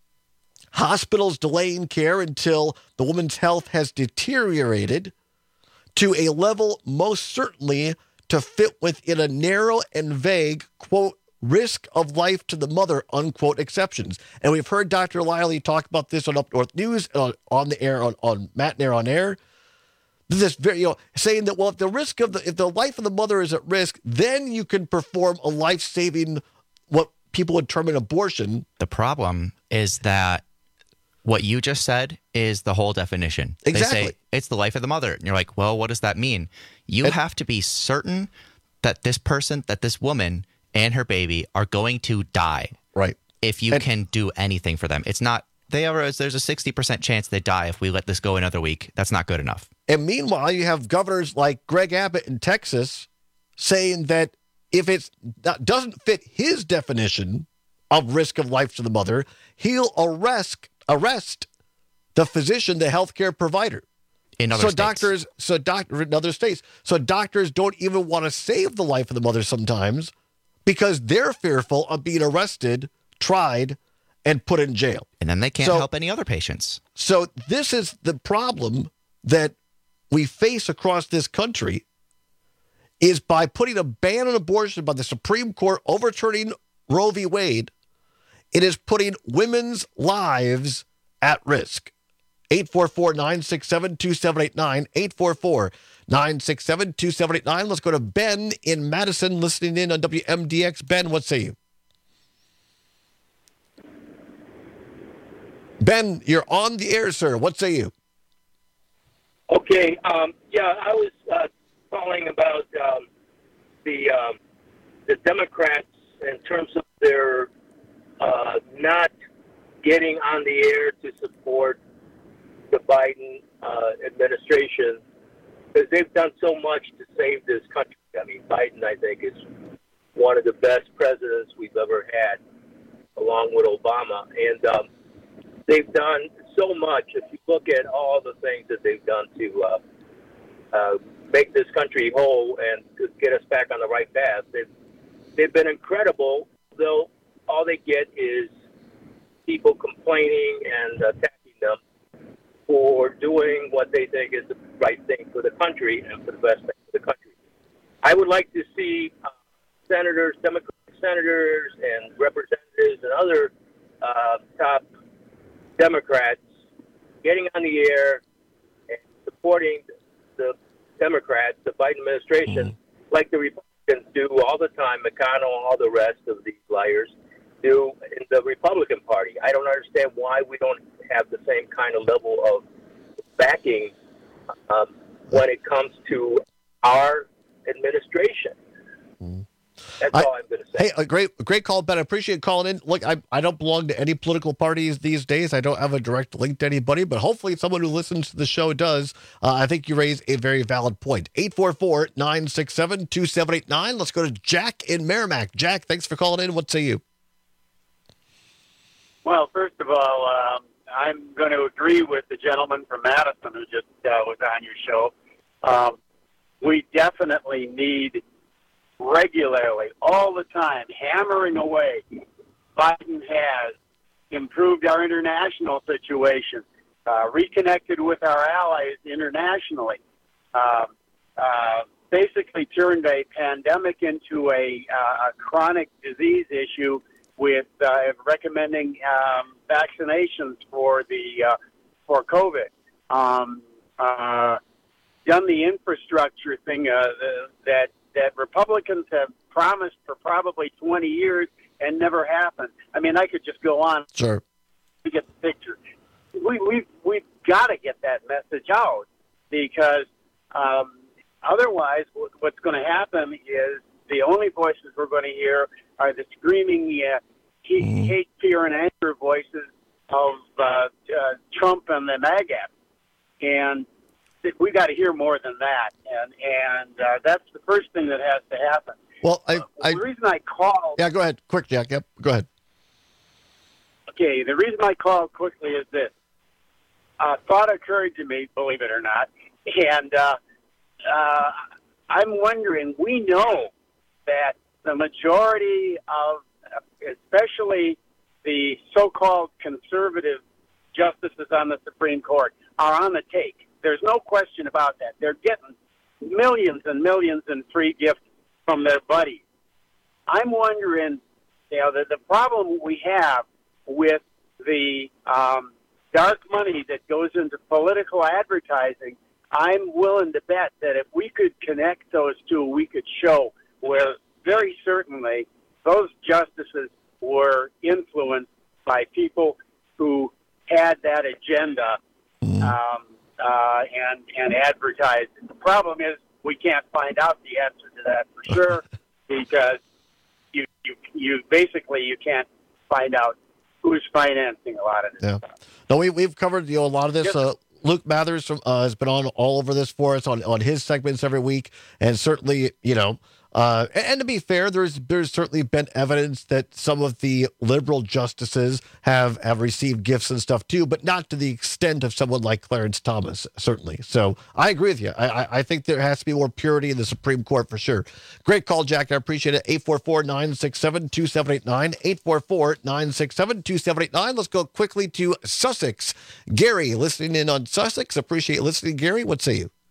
[SPEAKER 21] Hospitals delaying care until the woman's health has deteriorated to a level most certainly to fit within a narrow and vague, quote, risk of life to the mother, unquote, exceptions. And we've heard Doctor Lyerly talk about this on Up North News, on, on the air, on, on Matt Nair on air. This very, you know, saying that, well, if the risk of the, if the life of the mother is at risk, then you can perform a life-saving, what people would term an abortion.
[SPEAKER 5] The problem is that what you just said is the whole definition.
[SPEAKER 21] Exactly.
[SPEAKER 5] They say it's the life of the mother. And you're like, well, what does that mean? You and, have to be certain that this person, that this woman and her baby are going to die.
[SPEAKER 21] Right.
[SPEAKER 5] If you
[SPEAKER 21] and,
[SPEAKER 5] can do anything for them. It's not, they are, there's a sixty percent chance they die if we let this go another week. That's not good enough.
[SPEAKER 21] And meanwhile, you have governors like Greg Abbott in Texas saying that if it doesn't fit his definition of risk of life to the mother, he'll arrest arrest the physician, the healthcare provider.
[SPEAKER 5] In other
[SPEAKER 21] so
[SPEAKER 5] states.
[SPEAKER 21] doctors, so doctor in other states, so doctors don't even want to save the life of the mother sometimes because they're fearful of being arrested, tried, and put in jail.
[SPEAKER 5] And then they can't
[SPEAKER 21] so,
[SPEAKER 5] help any other patients.
[SPEAKER 21] So this is the problem that we face across this country, is by putting a ban on abortion by the Supreme Court overturning Roe v. Wade, it is putting women's lives at risk. eight four four, nine six seven, two seven eight nine, eight four four, nine six seven, two seven eight nine. Let's go to Ben in Madison listening in on W M D X. Ben, what say you? Ben, you're on the air, sir. What say you?
[SPEAKER 15] Okay. Um, yeah, I was uh, calling about um, the um, the Democrats in terms of their uh, not getting on the air to support the Biden uh, administration, because they've done so much to save this country. I mean, Biden, I think, is one of the best presidents we've ever had, along with Obama. And um, they've done so much. If you look at all the things that they've done to uh, uh, make this country whole and to get us back on the right path, they've, they've been incredible, though all they get is people complaining and attacking them for doing what they think is the right thing for the country and for the best thing for the country. I would like to see uh, senators, Democratic senators, and representatives and other uh, top Democrats getting on the air and supporting the Democrats, the Biden administration, mm-hmm. like the Republicans do all the time, McConnell and all the rest of these liars do in the Republican Party. I don't understand why we don't have the same kind of level of backing um, when it comes to our administration.
[SPEAKER 21] Mm-hmm.
[SPEAKER 15] That's
[SPEAKER 21] I,
[SPEAKER 15] all I'm going to say.
[SPEAKER 21] Hey, a great, great call, Ben. I appreciate calling in. Look, I, I don't belong to any political parties these days. I don't have a direct link to anybody, but hopefully someone who listens to the show does. Uh, I think you raise a very valid point. eight four four, nine six seven, two seven eight nine. Let's go to Jack in Merrimack. Jack, thanks for calling in. What say you?
[SPEAKER 16] Well, first of all, um, I'm going to agree with the gentleman from Madison who just uh, was on your show. Um, we definitely need regularly, all the time, hammering away. Biden has improved our international situation, uh, reconnected with our allies internationally, uh, uh, basically turned a pandemic into a, uh, a chronic disease issue with uh, recommending um, vaccinations for the uh, for COVID. Um, uh, done the infrastructure thing uh, the, that that Republicans have promised for probably twenty years and never happened. I mean, I could just go on.
[SPEAKER 21] Sure.
[SPEAKER 16] To get the picture. We, we've, we've got to get that message out because um, otherwise what's going to happen is the only voices we're going to hear are the screaming uh, hate, mm. hate, fear, and anger voices of uh, uh, Trump and the MAGA. And we got to hear more than that, and and uh, that's the first thing that has to happen.
[SPEAKER 21] Well, I,
[SPEAKER 16] uh,
[SPEAKER 21] I
[SPEAKER 16] the reason I called.
[SPEAKER 21] Yeah, go ahead, quick, Jack. Yep, go ahead.
[SPEAKER 16] Okay, the reason I called quickly is this: uh, thought occurred to me, believe it or not, and uh, uh, I'm wondering. We know that the majority of, especially the so-called conservative justices on the Supreme Court, are on the take. There's no question about that. They're getting millions and millions in free gifts from their buddies. I'm wondering, you know, the, the problem we have with the um, dark money that goes into political advertising, I'm willing to bet that if we could connect those two, we could show where very certainly those justices were influenced by people who had that agenda um, Uh, and and advertise. The problem is we can't find out the answer to that for sure because you you you basically you can't find out who's financing a lot of this
[SPEAKER 21] yeah.
[SPEAKER 16] stuff.
[SPEAKER 21] No, we we've covered you know, a lot of this. Uh, Luke Mathers from, uh, has been on all over this for us on, on his segments every week, and certainly you know. Uh, and, and to be fair, there's there's certainly been evidence that some of the liberal justices have, have received gifts and stuff too, but not to the extent of someone like Clarence Thomas, certainly. So I agree with you. I, I, I think there has to be more purity in the Supreme Court for sure. Great call, Jack. I appreciate it. eight four four, nine six seven, two seven eight nine. eight four four, nine six seven, two seven eight nine. Let's go quickly to Sussex. Gary, listening in on Sussex. Appreciate listening, Gary. What say you?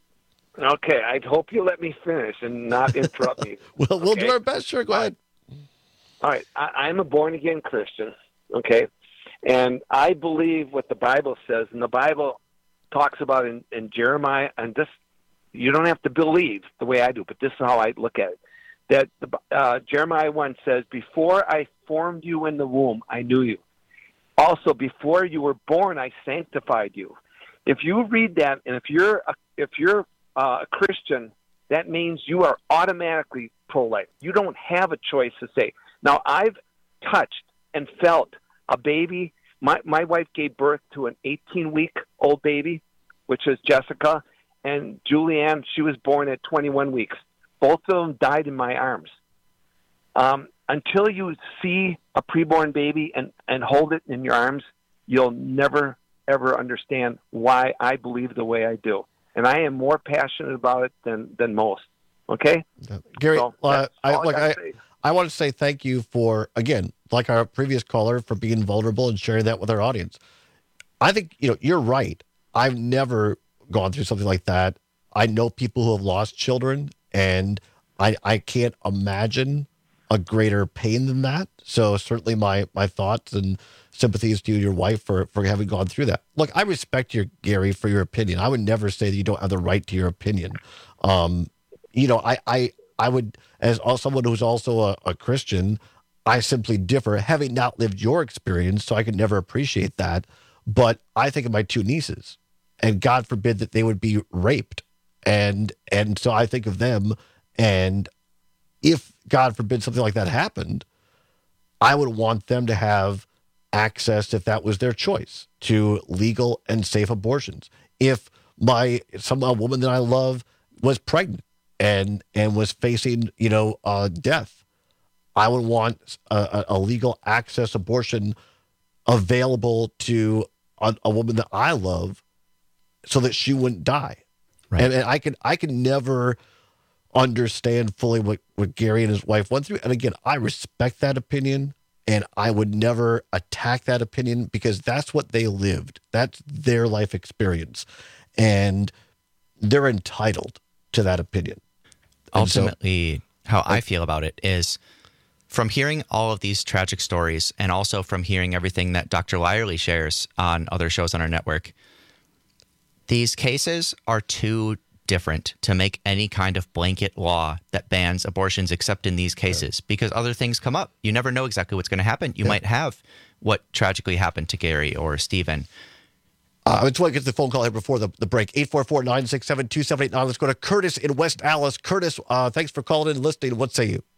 [SPEAKER 17] Okay, I hope you let me finish and not interrupt me.
[SPEAKER 21] Well, we'll okay? do our best. Sure, go ahead.
[SPEAKER 17] All right, I, I'm a born-again Christian, okay? And I believe what the Bible says, and the Bible talks about in, in Jeremiah, and this, you don't have to believe the way I do, but this is how I look at it, that the, uh, Jeremiah one says, before I formed you in the womb, I knew you. Also, before you were born, I sanctified you. If you read that, and if you're a, if you're Uh, a Christian, that means you are automatically pro-life. You don't have a choice to say. Now, I've touched and felt a baby. My my wife gave birth to an eighteen-week-old baby, which is Jessica, and Julianne, she was born at twenty-one weeks. Both of them died in my arms. Um, until you see a preborn baby and, and hold it in your arms, you'll never, ever understand why I believe the way I do. And I am more passionate about it than, than most. Okay?
[SPEAKER 21] Gary,
[SPEAKER 17] so
[SPEAKER 21] uh, I, look, I, I want to say thank you for, again, like our previous caller, for being vulnerable and sharing that with our audience. I think, you know, you're right. I've never gone through something like that. I know people who have lost children, and I I can't imagine a greater pain than that. So certainly my my thoughts and sympathies to you and your wife for, for having gone through that. Look, I respect you, Gary, for your opinion. I would never say that you don't have the right to your opinion. Um, you know, I, I, I would, as someone who's also a, a Christian, I simply differ, having not lived your experience, so I could never appreciate that. But I think of my two nieces, and God forbid that they would be raped. And, and so I think of them, and if God forbid something like that happened, I would want them to have access, if that was their choice, to legal and safe abortions. If my some a woman that I love was pregnant and and was facing, you know, uh, death, I would want a, a legal access abortion available to a, a woman that I love, so that she wouldn't die. Right. And, and I can I can never understand fully what, what Gary and his wife went through. And again, I respect that opinion. And I would never attack that opinion, because that's what they lived. That's their life experience. And they're entitled to that opinion. And
[SPEAKER 5] Ultimately, so, how I feel about it is, from hearing all of these tragic stories, and also from hearing everything that Doctor Lyerly shares on other shows on our network, these cases are too different to make any kind of blanket law that bans abortions except in these cases, because other things come up. You never know exactly what's going to happen. You yeah. might have what tragically happened to Gary or Stephen.
[SPEAKER 21] Uh, I just want to get the phone call here before the, the break. eight four four, nine six seven, two seven eight nine. Let's go to Curtis in West Allis. Curtis, uh, thanks for calling in and listening. What say you?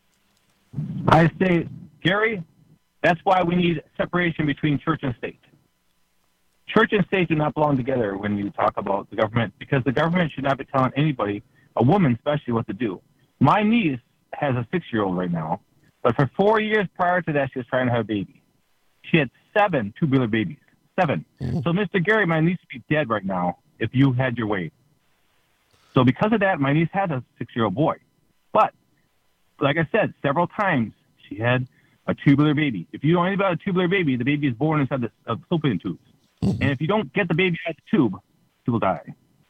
[SPEAKER 1] I say, Gary, that's why we need separation between church and state. Church and state do not belong together when you talk about the government, because the government should not be telling anybody, a woman especially, what to do. My niece has a six-year-old right now, but for four years prior to that, she was trying to have a baby. She had seven tubular babies. Seven. Mm-hmm. So, Mister Gary, my niece would be dead right now if you had your way. So because of that, my niece has a six-year-old boy. But, like I said, several times, she had a tubular baby. If you know anything about a tubular baby, the baby is born inside the uh, fallopian tubes. Mm-hmm. And if you don't get the baby out of the tube, she will die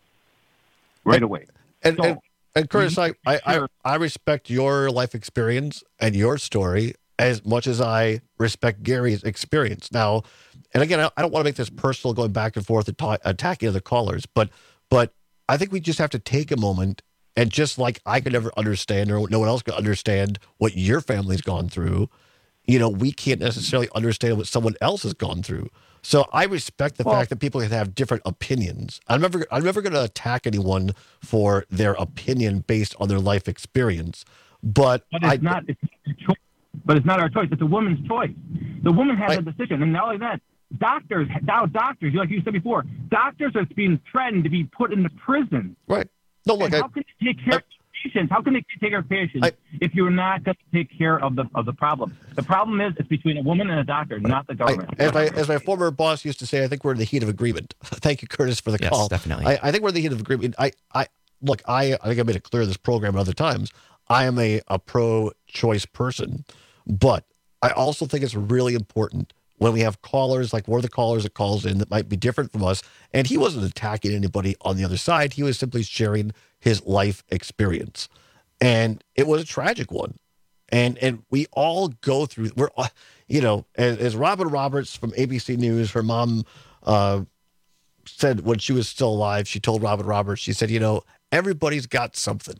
[SPEAKER 1] right
[SPEAKER 21] and,
[SPEAKER 1] away.
[SPEAKER 21] And,
[SPEAKER 1] so,
[SPEAKER 21] and, and Curtis, I, I, I, I respect your life experience and your story as much as I respect Gary's experience. Now, and again, I, I don't want to make this personal, going back and forth and ta- attacking other callers, but but I think we just have to take a moment, and just like I could never understand, or no one else could understand what your family's gone through, you know, we can't necessarily understand what someone else has gone through. So I respect the well, fact that people can have different opinions. I'm never, I'm never going to attack anyone for their opinion based on their life experience. But,
[SPEAKER 1] but it's
[SPEAKER 21] I,
[SPEAKER 1] not. It's a choice. But it's not our choice. It's a woman's choice. The woman has I, a decision, and not only that, doctors now doctors, like you said before, doctors are being threatened to be put into prison.
[SPEAKER 21] Right. No, look.
[SPEAKER 1] And how I, can they take care I, of patients? How can they take care of patients I, if you're not going to take care of the of the problem? The problem is it's between a woman and a doctor, not the government.
[SPEAKER 21] I, as, my, as my former boss used to say, I think we're in the heat of agreement. Thank you, Curtis, for the
[SPEAKER 5] yes,
[SPEAKER 21] call.
[SPEAKER 5] Definitely.
[SPEAKER 21] I, I think we're in the heat of agreement. I, I look. I, I think I made it clear in this program other times. I am a, a pro-choice person, but I also think it's really important when we have callers, like one of the callers that calls in that might be different from us, and he wasn't attacking anybody on the other side. He was simply sharing his life experience. And it was a tragic one. And and we all go through, we're, you know, as, as Robin Roberts from A B C News, her mom uh, said when she was still alive, she told Robin Roberts, she said, you know, everybody's got something.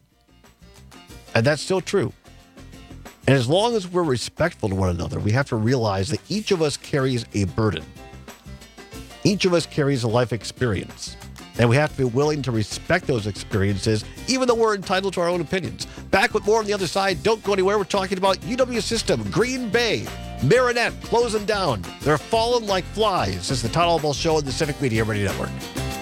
[SPEAKER 21] And that's still true. And as long as we're respectful to one another, we have to realize that each of us carries a burden. Each of us carries a life experience. And we have to be willing to respect those experiences, even though we're entitled to our own opinions. Back with more on the other side. Don't go anywhere. We're talking about U W System, Green Bay, Marinette, closing down. They're falling like flies. This is the Todd Albaugh Show on the Civic Media Radio Network.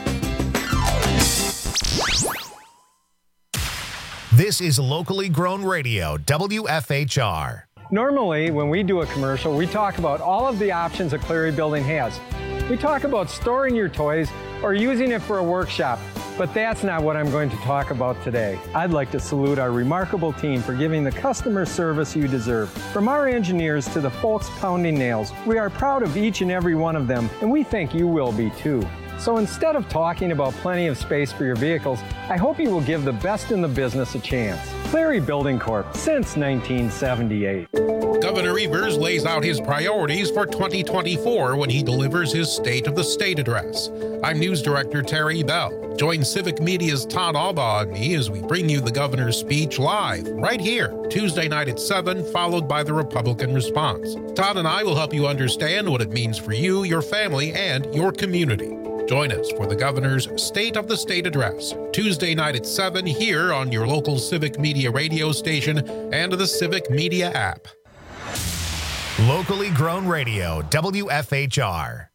[SPEAKER 6] This is locally grown radio, W F H R.
[SPEAKER 3] Normally, when we do a commercial, we talk about all of the options a Cleary building has. We talk about storing your toys or using it for a workshop. But that's not what I'm going to talk about today. I'd like to salute our remarkable team for giving the customer service you deserve. From our engineers to the folks pounding nails, we are proud of each and every one of them, and we think you will be too. So instead of talking about plenty of space for your vehicles, I hope you will give the best in the business a chance. Cleary Building Corp, since nineteen seventy-eight.
[SPEAKER 9] Governor Evers lays out his priorities for twenty twenty-four when he delivers his State of the State address. I'm News Director Terry Bell. Join Civic Media's Todd Albaugh and me as we bring you the governor's speech live, right here, Tuesday night at seven, followed by the Republican response. Todd and I will help you understand what it means for you, your family, and your community. Join us for the governor's State of the State address, Tuesday night at seven, here on your local Civic Media radio station and the Civic Media app.
[SPEAKER 6] Locally grown radio, W F H R.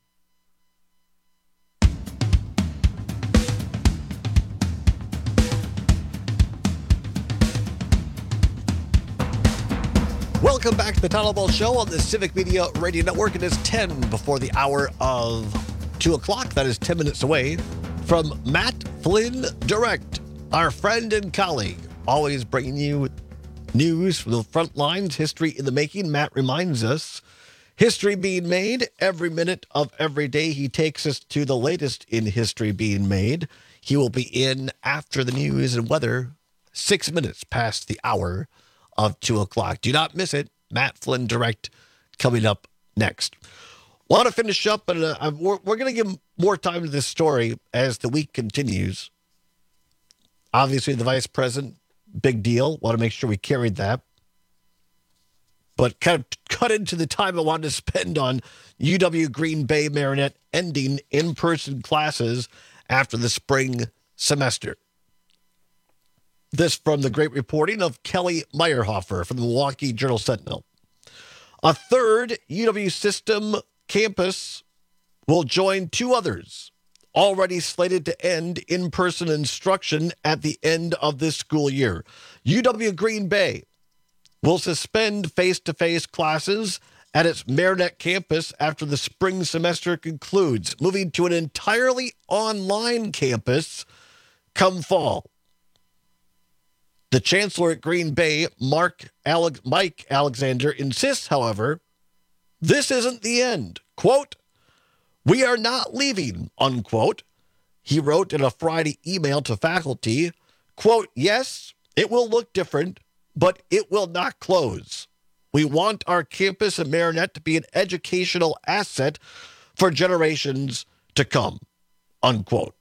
[SPEAKER 21] Welcome back to the Todd Albaugh Show on the Civic Media Radio Network. It is ten before the hour of two o'clock. That is ten minutes away from Matt Flynn Direct, our friend and colleague, always bringing you news from the front lines, history in the making. Matt reminds us, history being made every minute of every day. He takes us to the latest in history being made. He will be in after the news and weather, six minutes past the hour of two o'clock. Do not miss it. Matt Flynn Direct coming up next. Want to finish up, and uh, we're, we're going to give more time to this story as the week continues. Obviously, the vice president, big deal. Want to make sure we carried that. But kind of cut into the time I wanted to spend on U W Green Bay Marinette ending in-person classes after the spring semester. This from the great reporting of Kelly Meyerhofer from the Milwaukee Journal-Sentinel. A third U W system campus will join two others already slated to end in-person instruction at the end of this school year. U W Green Bay will suspend face-to-face classes at its Marinette campus after the spring semester concludes, moving to an entirely online campus come fall. The chancellor at Green Bay, Mark Alex- Mike Alexander, insists, however, this isn't the end. Quote, "We are not leaving," unquote. He wrote in a Friday email to faculty, quote, "Yes, it will look different, but it will not close. We want our campus in Marinette to be an educational asset for generations to come," unquote.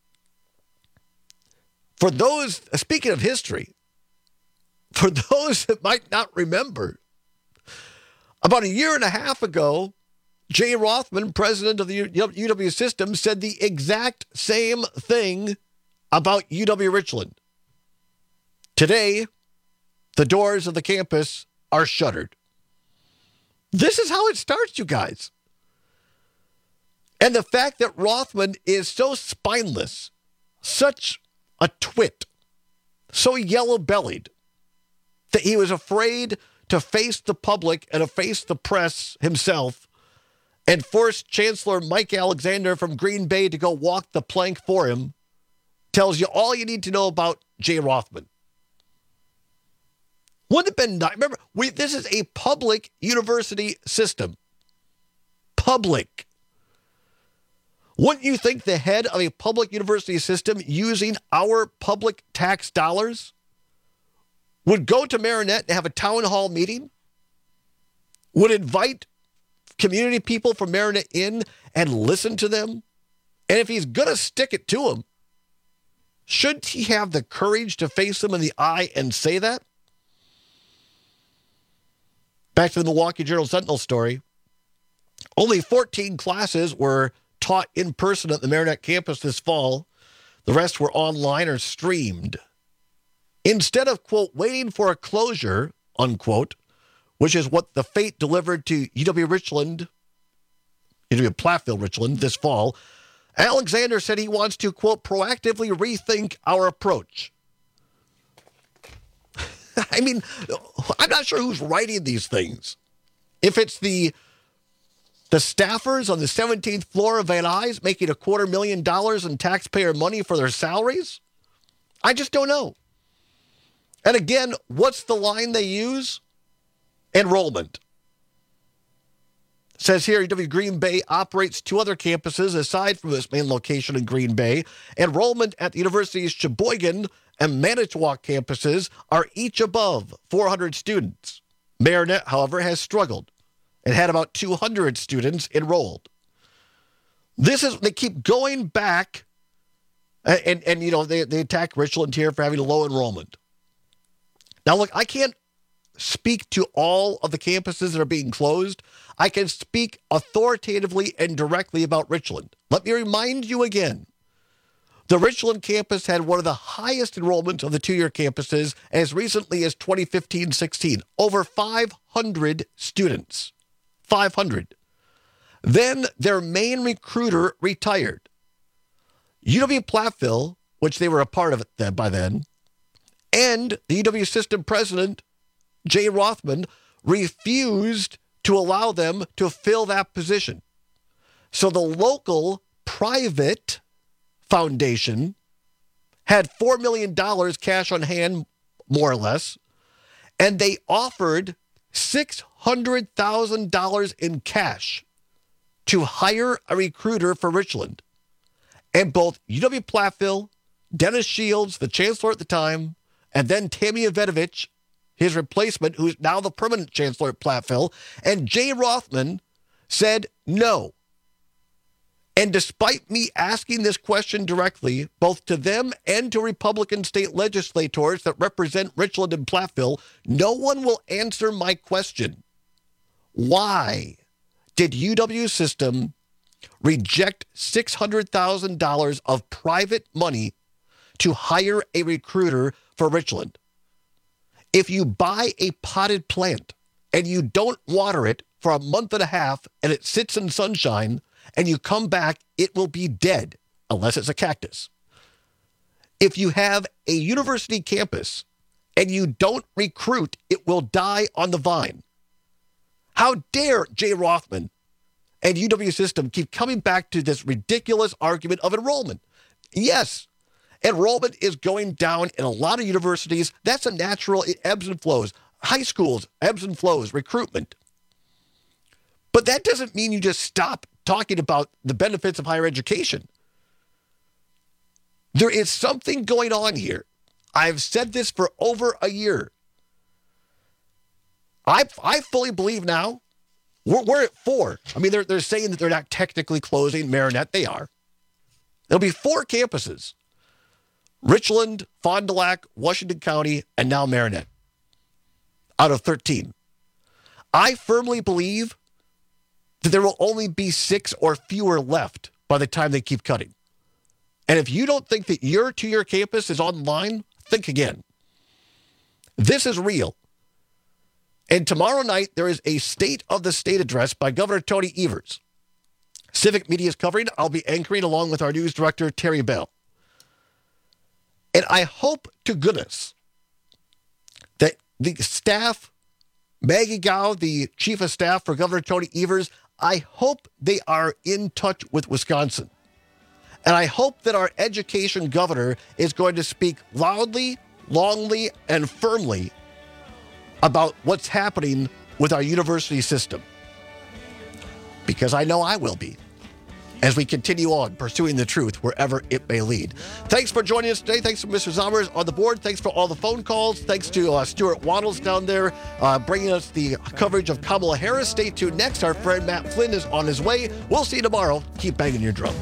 [SPEAKER 21] For those, speaking of history, for those that might not remember, about a year and a half ago, Jay Rothman, president of the U W system, said the exact same thing about U W Richland. Today, the doors of the campus are shuttered. This is how it starts, you guys. And the fact that Rothman is so spineless, such a twit, so yellow-bellied, that he was afraid to face the public and to face the press himself and forced Chancellor Mike Alexander from Green Bay to go walk the plank for him, tells you all you need to know about Jay Rothman. Wouldn't it have been nice? Remember, we, this is a public university system. Public. Wouldn't you think the head of a public university system using our public tax dollars would go to Marinette and have a town hall meeting? Would invite community people from Marinette in and listen to them? And if he's going to stick it to them, shouldn't he have the courage to face them in the eye and say that? Back to the Milwaukee Journal-Sentinel story. Only fourteen classes were taught in person at the Marinette campus this fall. The rest were online or streamed. Instead of, quote, waiting for a closure, unquote, which is what the fate delivered to U W Richland, U W Platteville Richland this fall, Alexander said he wants to, quote, proactively rethink our approach. I mean, I'm not sure who's writing these things. If it's the The staffers on the seventeenth floor of Van Nuys making a quarter million dollars in taxpayer money for their salaries? I just don't know. And again, what's the line they use? Enrollment. It says here, U W Green Bay operates two other campuses aside from its main location in Green Bay. Enrollment at the University's Sheboygan and Manitowoc campuses are each above four hundred students. Marinette, however, has struggled. It had about two hundred students enrolled. This is, they keep going back, and, and, and you know, they, they attack Richland here for having a low enrollment. Now, look, I can't speak to all of the campuses that are being closed. I can speak authoritatively and directly about Richland. Let me remind you again, the Richland campus had one of the highest enrollments of the two-year campuses as recently as twenty fifteen sixteen, over five hundred students. five hundred. Then their main recruiter retired. U W Platteville, which they were a part of it by then, and the U W system president, Jay Rothman, refused to allow them to fill that position. So the local private foundation had four million dollars cash on hand, more or less, and they offered six hundred thousand dollars in cash to hire a recruiter for Richland. And both U W Platteville, Dennis Shields, the chancellor at the time, and then Tammy Avedovich, his replacement, who's now the permanent chancellor at Platteville, and Jay Rothman said no. And despite me asking this question directly, both to them and to Republican state legislators that represent Richland and Platteville, no one will answer my question. Why did U W System reject six hundred thousand dollars of private money to hire a recruiter for Richland? If you buy a potted plant and you don't water it for a month and a half and it sits in sunshine and you come back, it will be dead unless it's a cactus. If you have a university campus and you don't recruit, it will die on the vine. How dare Jay Rothman and U W System keep coming back to this ridiculous argument of enrollment? Yes, enrollment is going down in a lot of universities. That's a natural, it ebbs and flows. High schools, ebbs and flows, recruitment. But that doesn't mean you just stop talking about the benefits of higher education. There is something going on here. I've said this for over a year. I I fully believe now, we're, we're at four. I mean, they're, they're saying that they're not technically closing Marinette. They are. There'll be four campuses. Richland, Fond du Lac, Washington County, and now Marinette. Out of thirteen. I firmly believe that there will only be six or fewer left by the time they keep cutting. And if you don't think that your two-year campus is online, think again. This is real. And tomorrow night, there is a State of the State address by Governor Tony Evers. Civic Media is covering. I'll be anchoring along with our news director, Terry Bell. And I hope to goodness that the staff, Maggie Gao, the chief of staff for Governor Tony Evers, I hope they are in touch with Wisconsin. And I hope that our education governor is going to speak loudly, longly, and firmly about what's happening with our university system. Because I know I will be, as we continue on pursuing the truth wherever it may lead. Thanks for joining us today. Thanks to Mister Zommers on the board. Thanks for all the phone calls. Thanks to uh, Stuart Waddles down there uh, bringing us the coverage of Kamala Harris. Stay tuned next. Our friend Matt Flynn is on his way. We'll see you tomorrow. Keep banging your drum.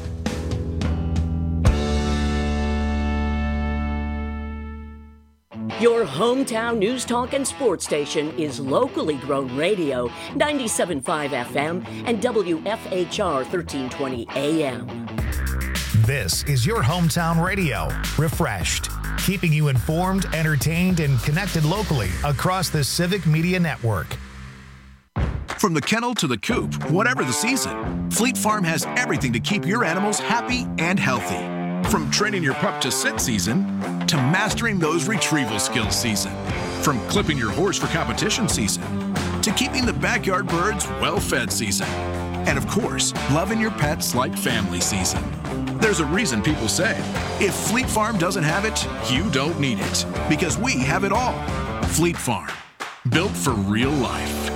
[SPEAKER 20] Your hometown news talk and sports station is locally grown radio, ninety-seven point five F M and W F H R thirteen twenty A M.
[SPEAKER 6] This is your hometown radio, refreshed, keeping you informed, entertained, and connected locally across the Civic Media Network.
[SPEAKER 4] From the kennel to the coop, whatever the season, Fleet Farm has everything to keep your animals happy and healthy. From training your pup to sit season, to mastering those retrieval skills season. From clipping your horse for competition season, to keeping the backyard birds well-fed season. And of course, loving your pets like family season. There's a reason people say, if Fleet Farm doesn't have it, you don't need it. Because we have it all. Fleet Farm, built for real life.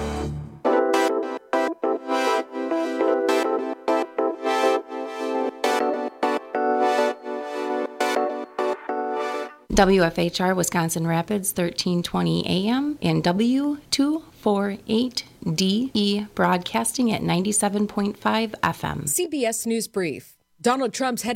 [SPEAKER 2] W F H R Wisconsin Rapids, thirteen twenty A M and W two forty-eight D E broadcasting at ninety-seven point five F M.
[SPEAKER 18] C B S News Brief. Donald Trump's head